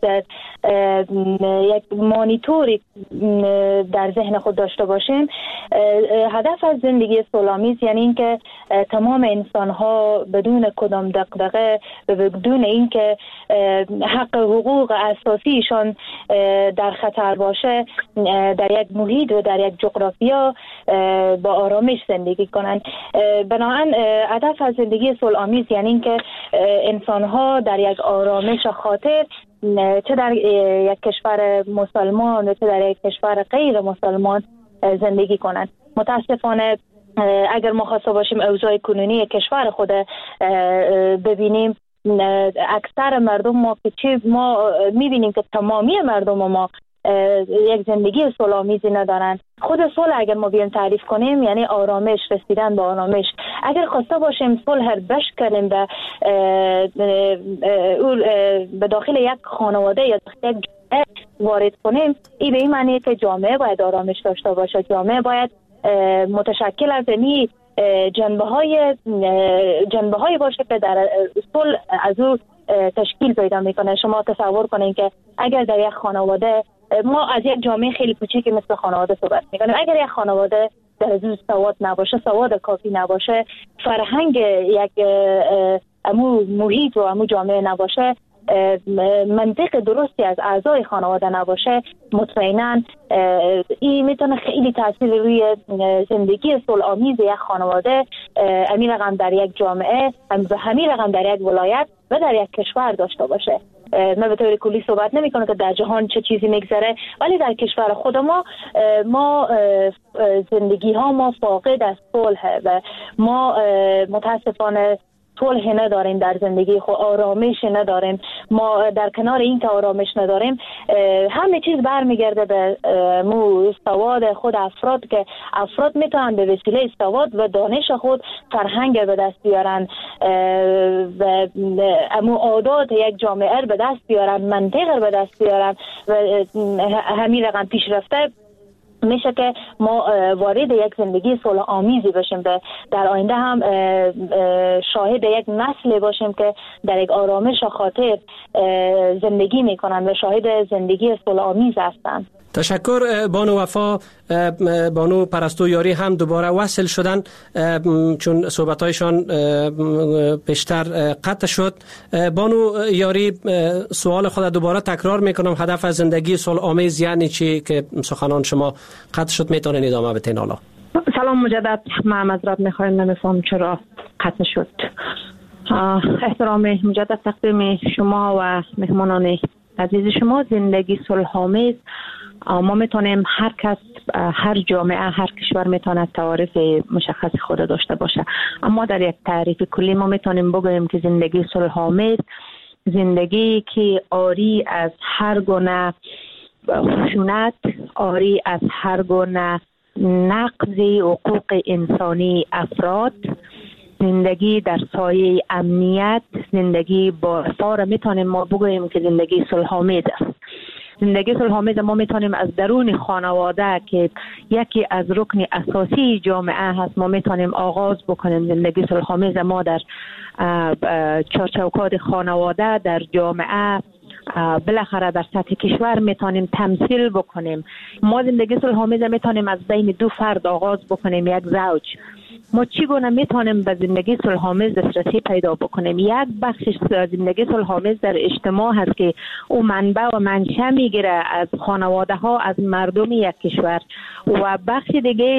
یک مانیتوری در ذهن خود داشته باشیم، هدف از زندگی صلح‌آمیز یعنی اینکه تمام انسان ها بدون کدام دغدغه و بدون اینکه حق حقوق اساسیشان در خطر باشه در یک محیط و در یک جغرافیا با آرامش زندگی کنند. بنابراین هدف از زندگی صلح‌آمیز یعنی اینکه انسان ها در یک آرامش خاطر چه در یک کشور مسلمان و چه در یک کشور غیر مسلمان زندگی کنند. متاسفانه اگر ما خواسته باشیم اوضاع کنونی کشور خود ببینیم، اکثر مردم ما میبینیم که تمامی مردم ما یک زندگی صلح‌آمیزی ندارند. خود صلح اگر ما بیان تعریف کنیم یعنی آرامش، رسیدن به آرامش. اگر خواسته باشیم صلح را بش کنیم به داخل یک خانواده یا یک جامعه وارد کنیم، این به این معنی که جامعه باید آرامش داشته باشه. جامعه باید متشکل از این جنبه های باشه که در صلح از او تشکیل پیدا میکنه. شما تصور کنین که اگر در یک خانواده، ما از یک جامعه خیلی کوچیکی مثل خانواده صحبت میکنیم، اگر یک خانواده در از سواد نباشه، سواد کافی نباشه، فرهنگ یک امو محیط و امو جامعه نباشه، منطق درستی از اعضای خانواده نباشه، مطمئناً این میتونه خیلی تاثیر روی زندگی صلح‌آمیز یک خانواده، همین رقم در یک جامعه و همین رقم در یک ولایت و در یک کشور داشته باشه. من به طور کلی صحبت نمی کنم که در جهان چه چیزی میگذره، ولی در کشور خود ما زندگی ها ما فاقد از صلح و ما متاسفانه صلح نداریم در زندگی خود، آرامش نداریم. ما در کنار این که آرامش نداریم، همه چیز برمیگرده به سواد خود افراد، که افراد میتونن به وسیله سواد و دانش خود فرهنگ به دست بیارن و عادات یک جامعه به دست بیارن، منطق به دست بیارن و همین رقم پیشرفته میشه که ما وارد یک زندگی صلح‌آمیزی باشیم و در آینده هم شاهد یک نسل باشیم که در یک آرامش و خاطر زندگی میکنن و شاهد زندگی صلح‌آمیز هستند. تشکر بانو وفا. بانو پرستو یاری هم دوباره وصل شدن چون صحبتایشان بیشتر قطع شد. بانو یاری، سوال خود دوباره تکرار میکنم، هدف از زندگی صلح‌آمیز یعنی چی که سخنان شما قطع شد؟ میتونین ادامه بدین حالا. سلام مجدد. من معذرت میخوایم، نمیفهم چرا قطع شد. احترام مجدد تقدیم شما و مهمانان عزیز شما. زندگی صلح‌آمیز ما میتونیم، هر کس، هر جامعه، هر کشور میتونه تعریف مشخص خود داشته باشه، اما در یک تعریف کلی ما میتونیم بگوییم که زندگی صلح‌آمیز زندگی که عاری از هر گونه خشونت، عاری از هر گونه نقض حقوق انسانی افراد، زندگی در سایه امنیت، زندگی با رفاه میتونیم ما بگوییم که زندگی صلح‌آمیز است. زندگی صلح‌آمیز ما میتونیم از درون خانواده که یکی از رکن اساسی جامعه هست ما میتونیم آغاز بکنیم. زندگی صلح‌آمیز ما در چارچوکات خانواده، در جامعه، بالاخره در سطح کشور میتونیم تمثیل بکنیم. ما زندگی صلح‌آمیز میتونیم از بین دو فرد آغاز بکنیم، یک زوج. ما چگونه میتونیم به زندگی صلح‌آمیز دسترسی پیدا بکنیم؟ یک بخش زندگی صلح‌آمیز در اجتماع هست که او منبع و منشأ میگیره از خانواده ها، از مردم یک کشور، و بخش دیگه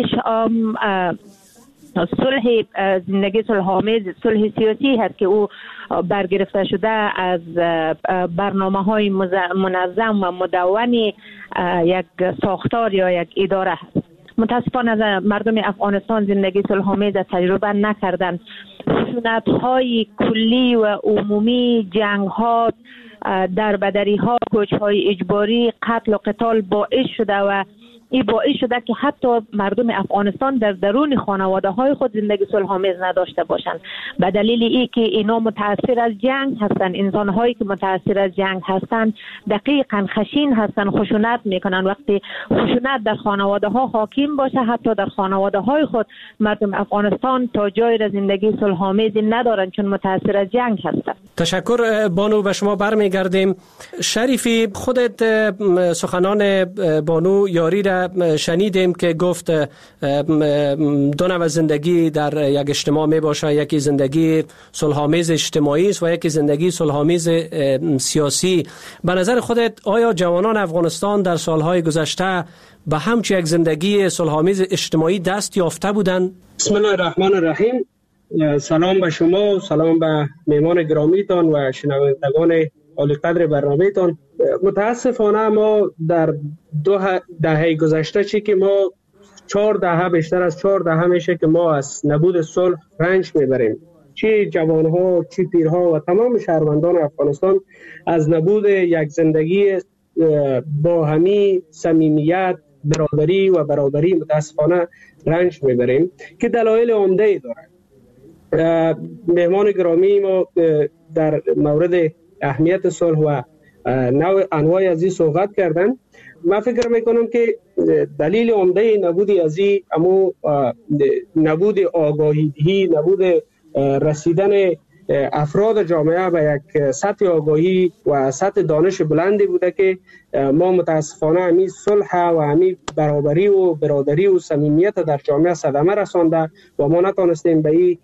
صلح زندگی صلح‌آمیز صلح سیاسی هست که او برگرفته شده از برنامه‌های منظم و مدون یک ساختار یا یک اداره هست. متاسفانه از مردم افغانستان زندگی صلح‌آمیز تجربه نکردن. خشونت‌های کلی و عمومی، جنگ‌ها، دربدری‌ها، کوچ‌های اجباری، قتل و قتال باعث شده و این باعث شده که حتی مردم افغانستان در درون خانواده های خود زندگی صلح‌آمیز نداشته باشند. به دلیل ای که اینا متاثر از جنگ هستند. انسان هایی که متاثر از جنگ هستند دقیقاً خشین هستند، خشونت میکنن. وقتی خشونت در خانواده ها حاکم باشه، حتی در خانواده های خود مردم افغانستان تا جای را زندگی صلح‌آمیزی ندارن چون متاثر از جنگ هستند. تشکر بانو. به شما برمیگردیم. شریفی، خودت سخنان بانو یاری را شنیدیم که گفت دو نوع زندگی در یک اجتماع می باشه، یکی زندگی صلح‌آمیز اجتماعی است و یکی زندگی صلح‌آمیز سیاسی. به نظر خودت آیا جوانان افغانستان در سالهای گذشته به همچون یک زندگی صلح‌آمیز اجتماعی دست یافته بودند؟ بسم الله الرحمن الرحیم. سلام به شما و سلام به مهمان گرامیتان و شنوندگان عالی قدر برنامه‌تان. متاسفانه ما در 2 دهه گذشته چی که ما 4 دهه، بیشتر از 4 دهه میشه که ما از نبود صلح رنج میبریم. چه جوانها، چه پیرها و تمام شهروندان افغانستان از نبود یک زندگی با همی صمیمیت، برادری و برابری متاسفانه رنج میبریم که دلایل عمده‌ای داره. مهمان گرامی ما در مورد اهمیت صلح و انواع از این صحبت کردن. من فکر میکنم که دلیل عمده نبود از این امو نبود آگاهی، نبود رسیدن افراد جامعه به یک سطح آگاهی و سطح دانش بلندی بوده که ما متاسفانه همی صلح و همی برابری و برادری و صمیمیت در جامعه صدمه رسانده و ما نتانستیم به این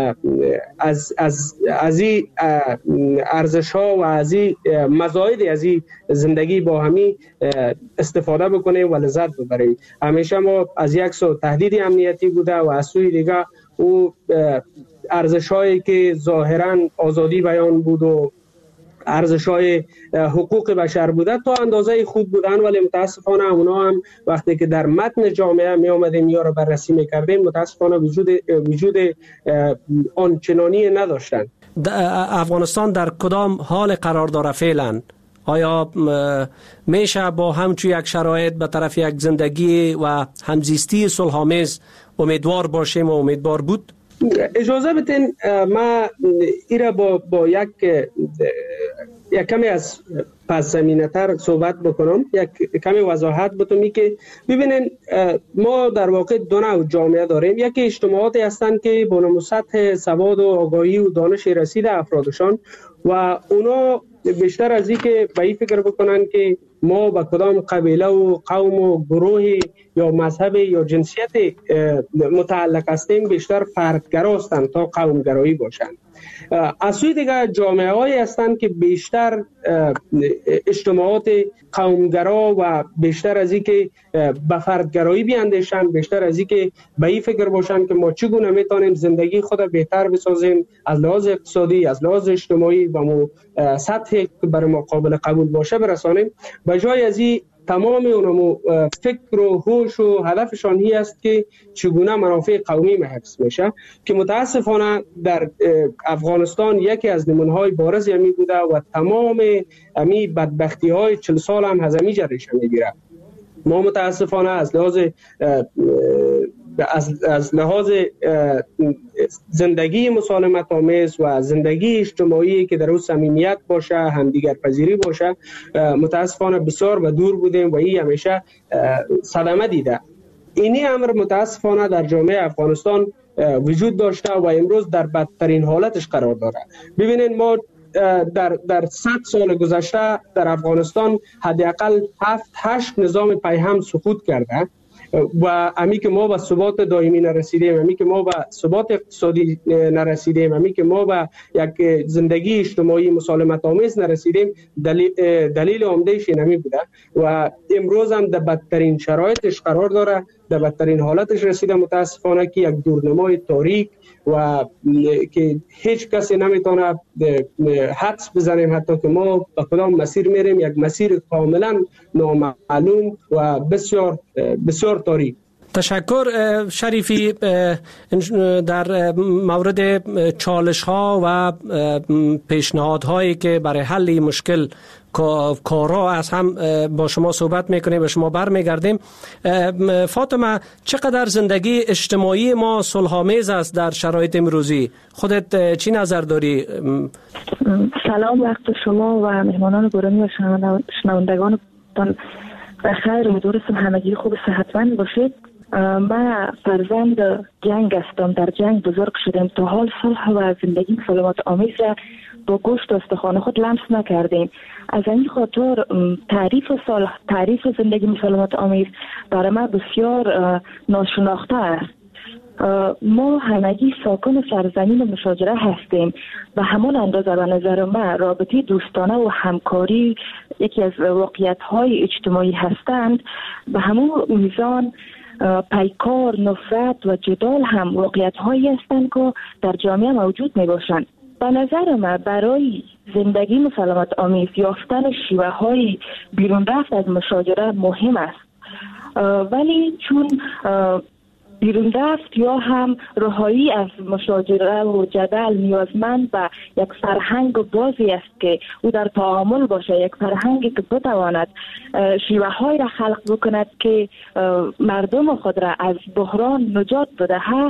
از این ارزش ها و از این مزاید از این زندگی با همی استفاده بکنیم و لذت ببریم. همیشه ما از یک سو تهدید امنیتی بوده و از سوی دیگه او ارزش‌هایی که ظاهراً آزادی بیان بود و ارزش‌های حقوق بشر بوده تا اندازه خوب بودن، ولی متاسفانه اونا هم وقتی که در متن جامعه می آمدیم یا رو بررسی می‌کردیم متاسفانه وجود آنچنانی نداشتن. افغانستان در کدام حال قرار داره فعلا؟ آیا میشه با همچون یک شرایط به طرف یک زندگی و همزیستی صلح‌آمیز امیدوار باشیم و امیدوار بود؟ اجازه بدین ما ایره با یک کمی از پس زمینه تر صحبت بکنم، یک کمی وضاحت بتونم که ببینین ما در واقع دو نوع جامعه داریم. یکی اجتماعاتی هستند که با نمو سطح سواد و آگاهی و دانش رسیده افرادشان و اونا بیشتر از این که به این فکر بکنن که ما با کدام قبیله و قوم و گروه یا مذهب یا جنسیت متعلق هستیم بیشتر فردگرا هستند تا قومگرایی باشند. از سوی دیگر جامعه هایی هستند که بیشتر اجتماعات قومگرا و بیشتر از این که به فردگرایی بیاندیشند، بیشتر از این که به این فکر باشند که ما چگونه میتونیم زندگی خود بهتر بسازیم از لحاظ اقتصادی، از لحاظ اجتماعی و سطحی که برای ما قابل قبول باشه برسانیم. به جای از این تمام اونمو فکر و هوش و هدفشان هی است که چگونه منافع قومی حفظ میشه که متاسفانه در افغانستان یکی از نمونه‌های بارز همی بوده و تمام همی بدبختی‌های 40 سال هم از همی جریش میگیره. ما متاسفانه از لحاظ زندگی مسالمت آمیز و زندگی اجتماعی که در اون صمیمیت باشه، همدیگر پذیری باشه، متاسفانه بسیار به دور بودیم و این همیشه صدمه دیده. اینی امر متاسفانه در جامعه افغانستان وجود داشته و امروز در بدترین حالتش قرار داره. ببینید ما در 100 سال گذشته در افغانستان حداقل 7-8 نظام پیهم سقوط کرده و امی که ما به ثبات دائمی نرسیدیم، امی که ما به ثبات اقتصادی نرسیدیم، امی که ما به یک زندگی اجتماعی مسالمت آمیز نرسیدیم، دلیل عمده‌اش اینمی بوده و امروز هم در بدترین شرایطش قرار داره، در بدترین حالتش رسیده متاسفانه که یک دورنمای تاریک و که هیچ کسی نمیتونه حدس بزنیم حتی که ما به کدام مسیر میریم، یک مسیر کاملا نامعلوم و بسیار بسیار تاریک. تشکر شریفی. در مورد چالش ها و پیشنهادهایی که برای حل این مشکل کارها از هم با شما صحبت میکنیم و شما برمیگردیم. فاطمه، چقدر زندگی اجتماعی ما صلح‌آمیز است در شرایط امروزی؟ خودت چی نظر داری؟ سلام، وقت شما و مهمانان گرامی و شنوندگان بخیر، امیدوارم همگی خوب و صحتمند باشید. من فرزند جنگ هستم، در جنگ بزرگ شدم. تا حال صلح و زندگی مسالمت آمیز با گوشت و استخوان خود لمس نکردیم. از این خاطر تعریف زندگی مسالمت آمیز برای من بسیار ناشناخته است. ما همگی ساکن سرزمین مشاجره هستیم و همون اندازه به نظر من رابطه دوستانه و همکاری یکی از واقعیت‌های اجتماعی هستند. به همون میزان پیکار، نفرت و جدال هم واقعیت‌هایی هستند که در جامعه موجود میباشند. به نظر من برای زندگی مسالمت آمیز یافتن شیوه های بیرون رفت از مشاجره مهم است، ولی چون بیرون رفت یا هم رهایی از مشاجره و جدل نیازمند به یک فرهنگ بازی است که او در تعامل باشه، یک فرهنگی که بتواند شیوه های را خلق بکند که مردم خود را از بحران نجات بدهد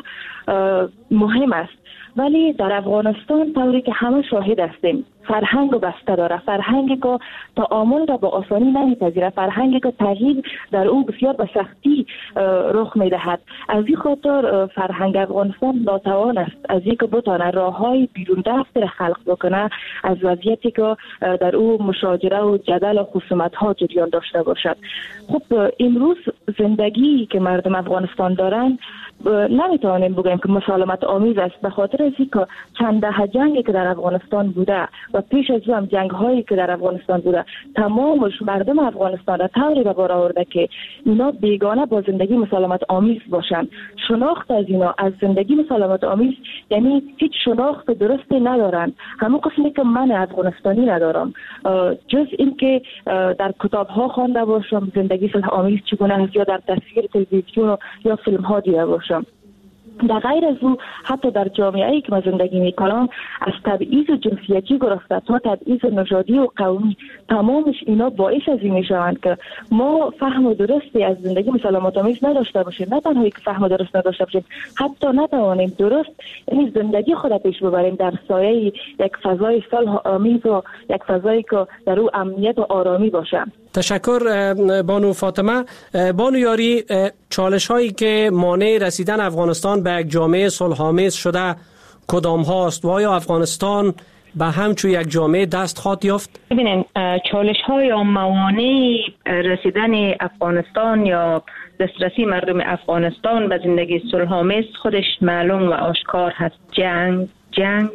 مهم است. ولی در افغانستان طوری که همه شاهد هستیم فرهنگ بسته داره، فرهنگی که تعامل را با آسانی نمیپذیره، فرهنگی که تغییر در او بسیار به سختی رخ میدهد. از این خاطر فرهنگ افغانستان ناتوان است از اینکه بتونه راههای بیرون رفت را خلق بکنه از وضعیتی که در او مشاجره و جدل و خصومت ها جریان داشته باشد. خب امروز زندگی که مردم افغانستان دارن نمیتوانیم بگیم که مسالمت آمیز است، به خاطر از اینکه چند دهه جنگی که در افغانستان بوده و پیش از او هم جنگ هایی که در افغانستان بوده تمامش مردم افغانستان را طوری به بار آورده که اینا بیگانه با زندگی مسالمت آمیز باشند. شناخت از اینا از زندگی مسالمت آمیز یعنی هیچ شناخت درستی ندارند، همون قسمی که من افغانستانی ندارم، جز اینکه در کتاب ها خوانده باشم زندگی صلح آمیز چگونه است یا در تصویر تلویزیون یا فیلم ها دیده باشم. در غیر از او حتی در جامعه‌ای که ما زندگی میکنم از تبعیض جنسیتی گرفته تا تبعیض نژادی و قومی تمامش اینا باعث از این میشوند که ما فهم درستی از زندگی مسالمت آمیز نداشته باشیم. نه تنها که فهم درست نداشته باشیم، حتی نتوانیم درست یعنی زندگی خود پیش ببریم در سایه یک فضای صلح آمیز و یک فضایی که در او امنیت و آرامی باشه. تشکر بانو فاطمه. بانو یاری، چالش هایی که مانع رسیدن افغانستان به یک جامعه صلح‌آمیز شده کدام هاست و آیا افغانستان به همچون یک جامعه دست خواهد یافت؟ ببینید چالش های یا موانع رسیدن افغانستان یا دسترسی مردم افغانستان به زندگی صلح‌آمیز خودش معلوم و آشکار هست. جنگ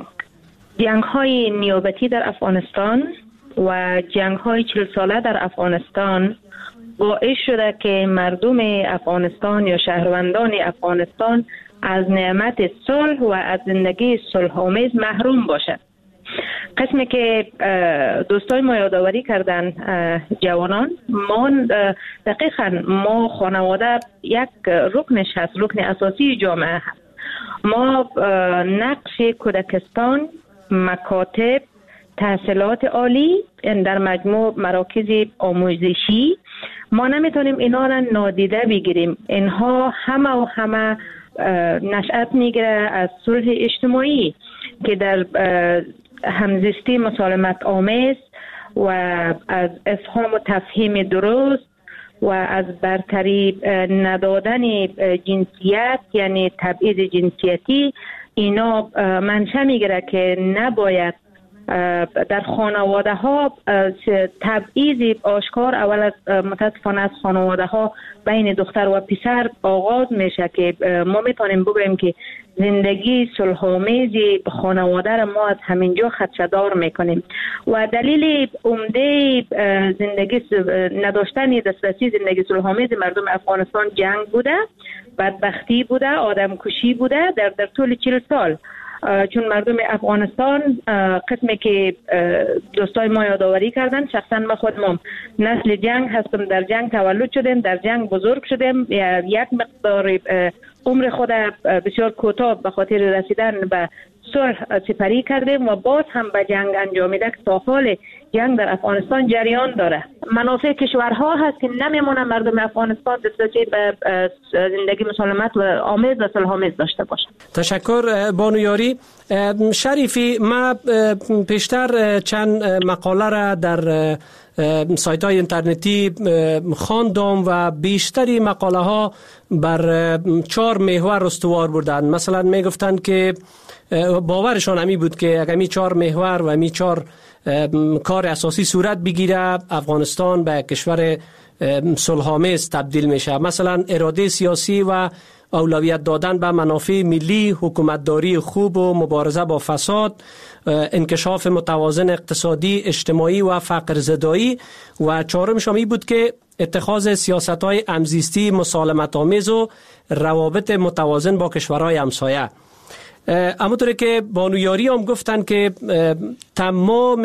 های نیابتی در افغانستان و جنگ های 40 ساله در افغانستان باعث شده که مردم افغانستان یا شهروندان افغانستان از نعمت صلح و از زندگی صلح‌آمیز محروم باشد. قسمی که دوستای ما یادآوری کردن جوانان، ما دقیقاً ما خانواده یک رکنش هست، رکن اساسی جامعه هست. ما نقش کودکستان، مکاتب، تحصیلات عالی در مجموع مراکز آموزشی ما نمیتونیم اینا را نادیده بگیریم. اینها همه نشأت میگیره از صلح اجتماعی که در همزیستی مسالمت آمیز و از افهام و تفهیم درست و از برتری ندادن جنسیت یعنی تبعیض جنسیتی اینا منشأ میگیره که نباید در خانواده ها تبعیض آشکار اول از متاسفانه از خانواده ها بین دختر و پسر آغاز میشه که ما میتونیم بگوییم که زندگی صلح‌آمیز خانواده را ما از همینجا خدشه‌دار میکنیم و دلیل عمده زندگی نداشتن دسترسی زندگی صلح‌آمیز مردم افغانستان جنگ بوده، بدبختی بوده، آدمکشی بوده در طول 40 سال. چون مردم افغانستان قسمی که دوستای ما یادآوری کردن، شخصا ما خودم نسل جنگ هستم، در جنگ تولد شدیم، در جنگ بزرگ شدیم، یک مقدار عمر خود بسیار کوتاه به خاطر رسیدن به صلح سپری کردیم و باز هم به جنگ انجامیده که تا حال جنگ در افغانستان جریان داره. منافع کشورها هست که نمیمونه مردم افغانستان دسترسی به زندگی مسالمت و آمیز و صلح‌آمیز داشته باشند. تشکر بانو یاری. شریفی، ما پیشتر چند مقاله را در سایت های اینترنتی خواندم و بیشتری مقاله ها بر 4 محور استوار بودند. مثلا می گفتند که باورشان همی بود که اگر می 4 محور و می 4 کار اساسی صورت بگیره، افغانستان به کشور صلح‌آمیز تبدیل میشه. مثلا اراده سیاسی و اولویت دادن به منافع ملی، حکومتداری خوب و مبارزه با فساد، انکشاف متوازن اقتصادی، اجتماعی و فقر زدایی، و چهارمش این بود که اتخاذ سیاست‌های همزیستی مسالمت آمیز و روابط متوازن با کشورهای همسایه. همونطوری که بانو یاری هم گفتن که تمام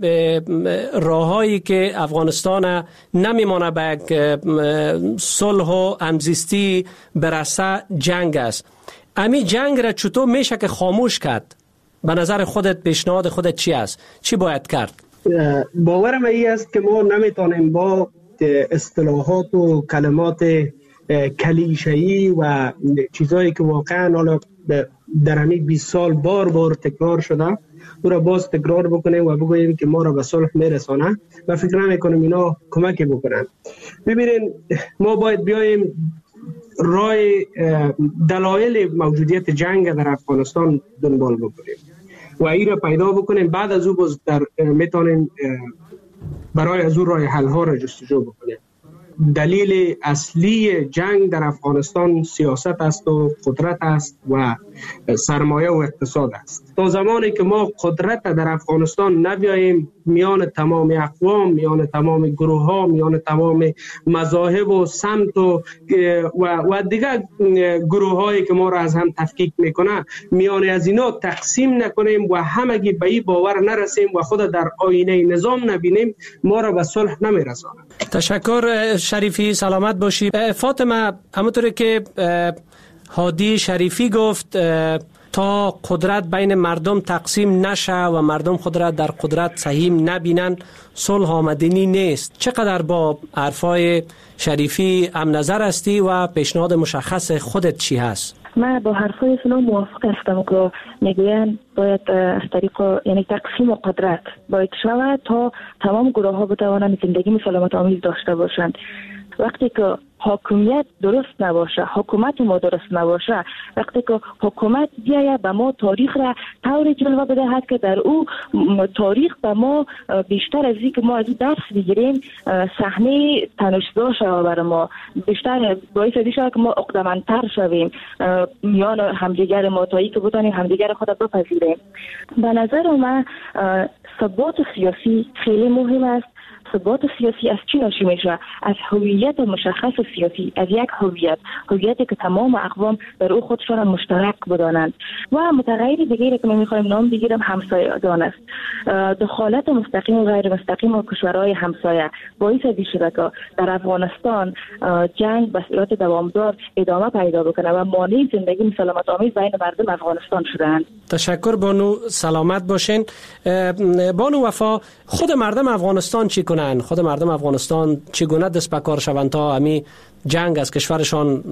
راههایی که افغانستان نمیمانه به صلح و همزیستی برسه جنگ است. امی جنگ را چطور میشه که خاموش کرد؟ به نظر خودت پیشنهاد خودت چی است؟ چی باید کرد؟ باورم این است که ما نمیتونیم با اصطلاحات و کلمات کلیشه‌ای و چیزایی که واقعا حالا در همین 20 سال بار تکرار شده او را باز تکرار بکنیم و بگوییم که ما را به صلح میرسانه و فکر نمی‌کنم اینا کمکی بکنن. ببینین، ما باید بیایم راه دلایل موجودیت جنگ در افغانستان دنبال بکنیم و این را پیدا بکنیم. بعد از او باز میتونیم برای از او راه حل ها را جستجو بکنیم. دلیل اصلی جنگ در افغانستان سیاست است و قدرت است و سرمایه و اقتصاد است. تا زمانی که ما قدرت در افغانستان نبیاییم میان تمام اقوام، میان تمام گروه ها، میان تمام مذاهب و سمت و دیگر گروه هایی که ما را از هم تفکیک میکنه، میان از اینا تقسیم نکنیم و همگی به این باور نرسیم و خود در آینه نظام نبینیم، ما را به صلح نمیرسانه. تشکر شریفی، سلامت باشی. فاطمه، همونطوری که هادی شریفی گفت، تا قدرت بین مردم تقسیم نشه و مردم خود را در قدرت سهیم نبینن، صلح آمدنی نیست. چقدر با حرفای شریفی هم نظر هستی و پیشنهاد مشخص خودت چی هست؟ من با حرفای شما موافق هستم که میگوین باید از طریق یعنی تقسیم قدرت باید شود تا تمام گروه ها بتوانند زندگی مسالمت آمیز داشته باشند. وقتی که حاکمیت درست نباشه، حکومت ما درست نباشه، وقتی که حکومت بیاید به ما تاریخ را طوری جلوه بدهد که در او تاریخ به ما بیشتر از این که ما از او درس بگیریم صحنه تنش‌زا شود، برای ما بیشتر باعث شود که ما عقده‌مندتر شویم میان همدیگر ما تا اینکه بتوانیم همدیگر خود را بپذیریم. به نظر من ثبات سیاسی خیلی مهم است. ثبات سیاسی از چی ناشی میشه؟ از هویت مشخص سیاسی، از یک هویتی که تمام اقوام در او خودشان مشترک بدانند. و متغیر دیگری که ما میخوایم نام بگیرم همسایگان است. دخالت مستقیم و غیر مستقیم کشورهای همسایه باعث شده که در افغانستان جنگ به صورت دوامدار ادامه پیدا بکنه و مانع زندگی مسالمت آمیز بین مردم افغانستان شدند. تشکر بانو، سلامت باشین. بانو وفا، خود مردم افغانستان چی کنن؟ خود مردم افغانستان چگونه دست به کار شوند تا همی جنگ از کشورشان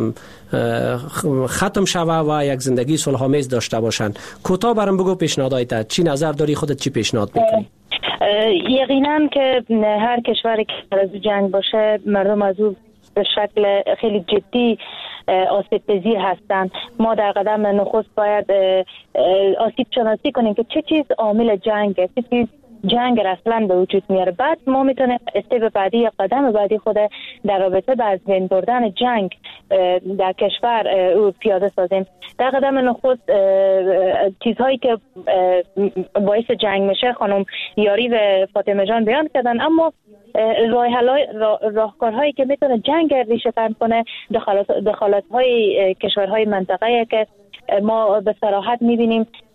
ختم شود و یک زندگی صلح‌آمیز داشته باشند؟ کوتاه برام بگو پیشنهادات. چی نظر داری؟ خودت چی پیشنهاد میکنی؟ یقینا که هر کشوری که از جنگ باشه مردم از او به شکل خیلی جدی آسیب پذیر هستند. ما در قدم نخست باید آسیب شناسی کنیم که چه چیز عامل جنگه، چه چیز جنگ اصلا به وجود میاره. بعد ما میتونیم استپ بعدی یا قدم بعدی خود در رابطه با از بین بردن جنگ در کشور او پیاده سازیم. در قدم نخست چیزهایی که باعث جنگ میشه خانم یاری و فاطمه جان بیان کردن، اما راهکارهایی که میتونه جنگ ریشه تن کنه، دخالت های کشورهای منطقه که ما به صراحت میبینیم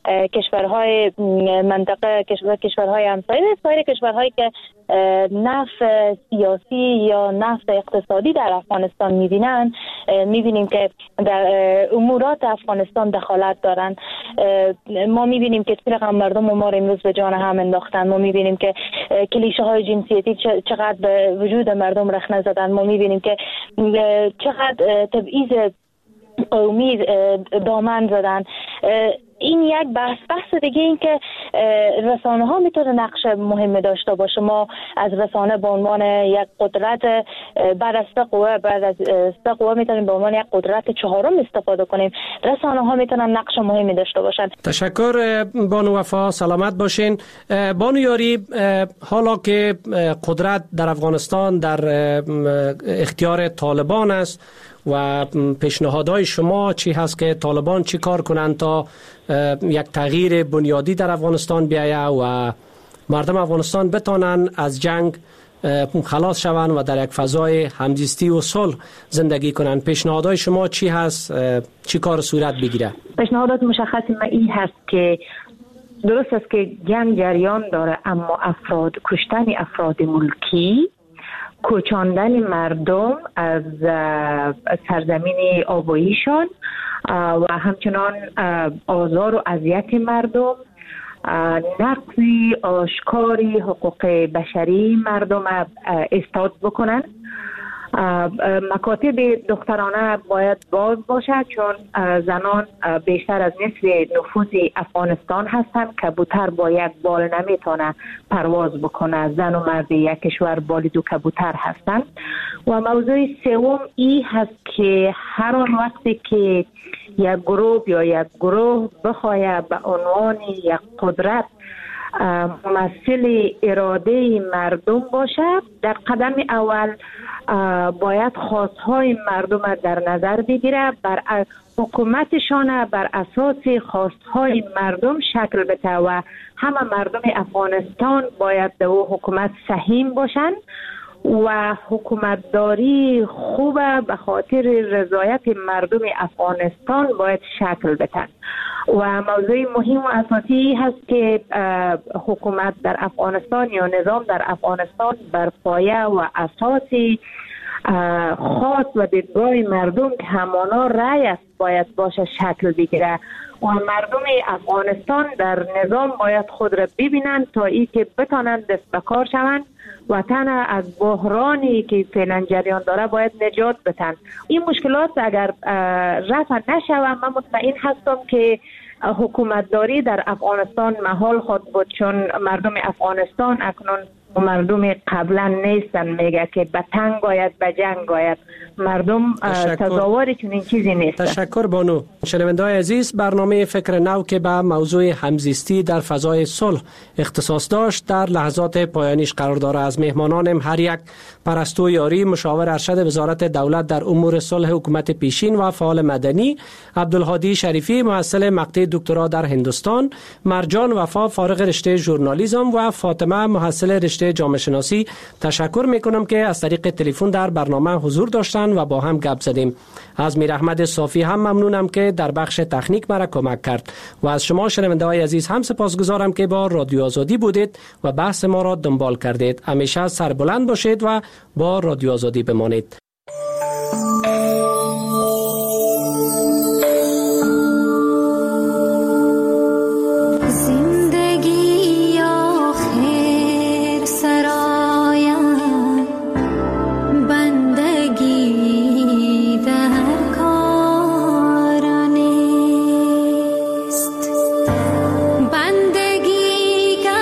کشورهای منطقه، کشورهای همسایه، سایر کشورهایی که نفع سیاسی یا نفع اقتصادی در افغانستان می‌بینن، می‌بینیم که در امورات افغانستان دخالت دارن. ما می‌بینیم که چقدر مردم ما امروز به جان هم انداختن. ما می‌بینیم که کلیشه‌های جنسیتی چقدر به وجود مردم رخنه زدن. ما می‌بینیم که چقدر تبعیض قومی دامن زدن. این یک بحث دیگه، این که رسانه ها میتونه نقش مهمی داشته باشه. ما از رسانه به عنوان یک قدرت بعد از سه قوه میتونیم به عنوان یک قدرت چهارم استفاده کنیم. رسانه ها میتونن نقش مهمی داشته باشن. تشکر بانو وفا، سلامت باشین. بانو یاری، حالا که قدرت در افغانستان در اختیار طالبان است و پیشنهادهای شما چی هست که طالبان چی کار کنند تا یک تغییر بنیادی در افغانستان بیایه و مردم افغانستان بتانن از جنگ خلاص شوند و در یک فضای همزیستی و صلح زندگی کنند؟ پیشنهادهای شما چی هست؟ چی کار صورت بگیره؟ پیشنهادات مشخص ما این هست که درست است که جنگ جریان داره، اما کشتن افراد ملکی، کوچاندن مردم از سرزمین آباییشان و همچنان آزار و اذیت مردم، نقض آشکاری حقوق بشری مردم استاد بکنن. مکاتب دخترانه باید باز باشد، چون زنان بیشتر از نصف نفوذ افغانستان هستند. کبوتر با یک بال نمیتونه پرواز بکنه. زن و مرد یک کشور بالید و کبوتر هستند. و موضوع سوم این هست که هر آن وقتی که یک گروه یا یک گروه بخواهد به عنوان یک قدرت ممثل اراده مردم باشد، در قدم اول باید خواستهای مردم در نظر بگیره، بر حکومتشان بر اساس خواستهای مردم شکل بده و همه مردم افغانستان باید در حکومت سهیم باشند و حکومتداری خوب به خاطر رضایت مردم افغانستان باید شکل بدن. و موضوع مهم و اساسی هست که حکومت در افغانستان یا نظام در افغانستان بر پایه و اساس خاص و دیدگاه مردم که همانا رأی است باید باشه شکل بگیره و مردم افغانستان در نظام باید خود را ببینند تا ای که بتانند دست به کار شوند وطن از بحرانی که فعلا جریان داره باید نجات بدن. این مشکلات اگر رفع نشود، من مطمئن هستم که حکومتداری در افغانستان محال خود بود، چون مردم افغانستان اکنون مردم قبلا نیستن. میگه که به تنگ آید به جنگ آید. مردم تظاهر چون این چیزی نیست. تشکر بانو. شنونده‌های عزیز، برنامه فکر نو که به موضوع همزیستی در فضای صلح اختصاص داشت در لحظات پایانیش قرار داره. از مهمانانم هر یک پرستو یاری، مشاور ارشد وزارت دولت در امور صلح حکومت پیشین و فعال مدنی، عبدالهادی شریفی محصل مقطع دکترا در هندوستان، مرجان وفا فارغ رشته ژورنالیسم و فاطمه محصل رشته جامعه شناسی تشکر میکنم که از طریق تلفن در برنامه حضور داشتن و با هم گپ زدیم. از میر احمد صافی هم ممنونم که در بخش تکنیک مرا کمک کرد و از شما شنونده‌های عزیز هم سپاسگزارم که با رادیو آزادی بودید و بحث ما را دنبال کردید. همیشه سربلند باشید و با رادیو آزادی بمانید.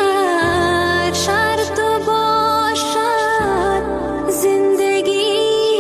زندگی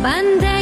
بنده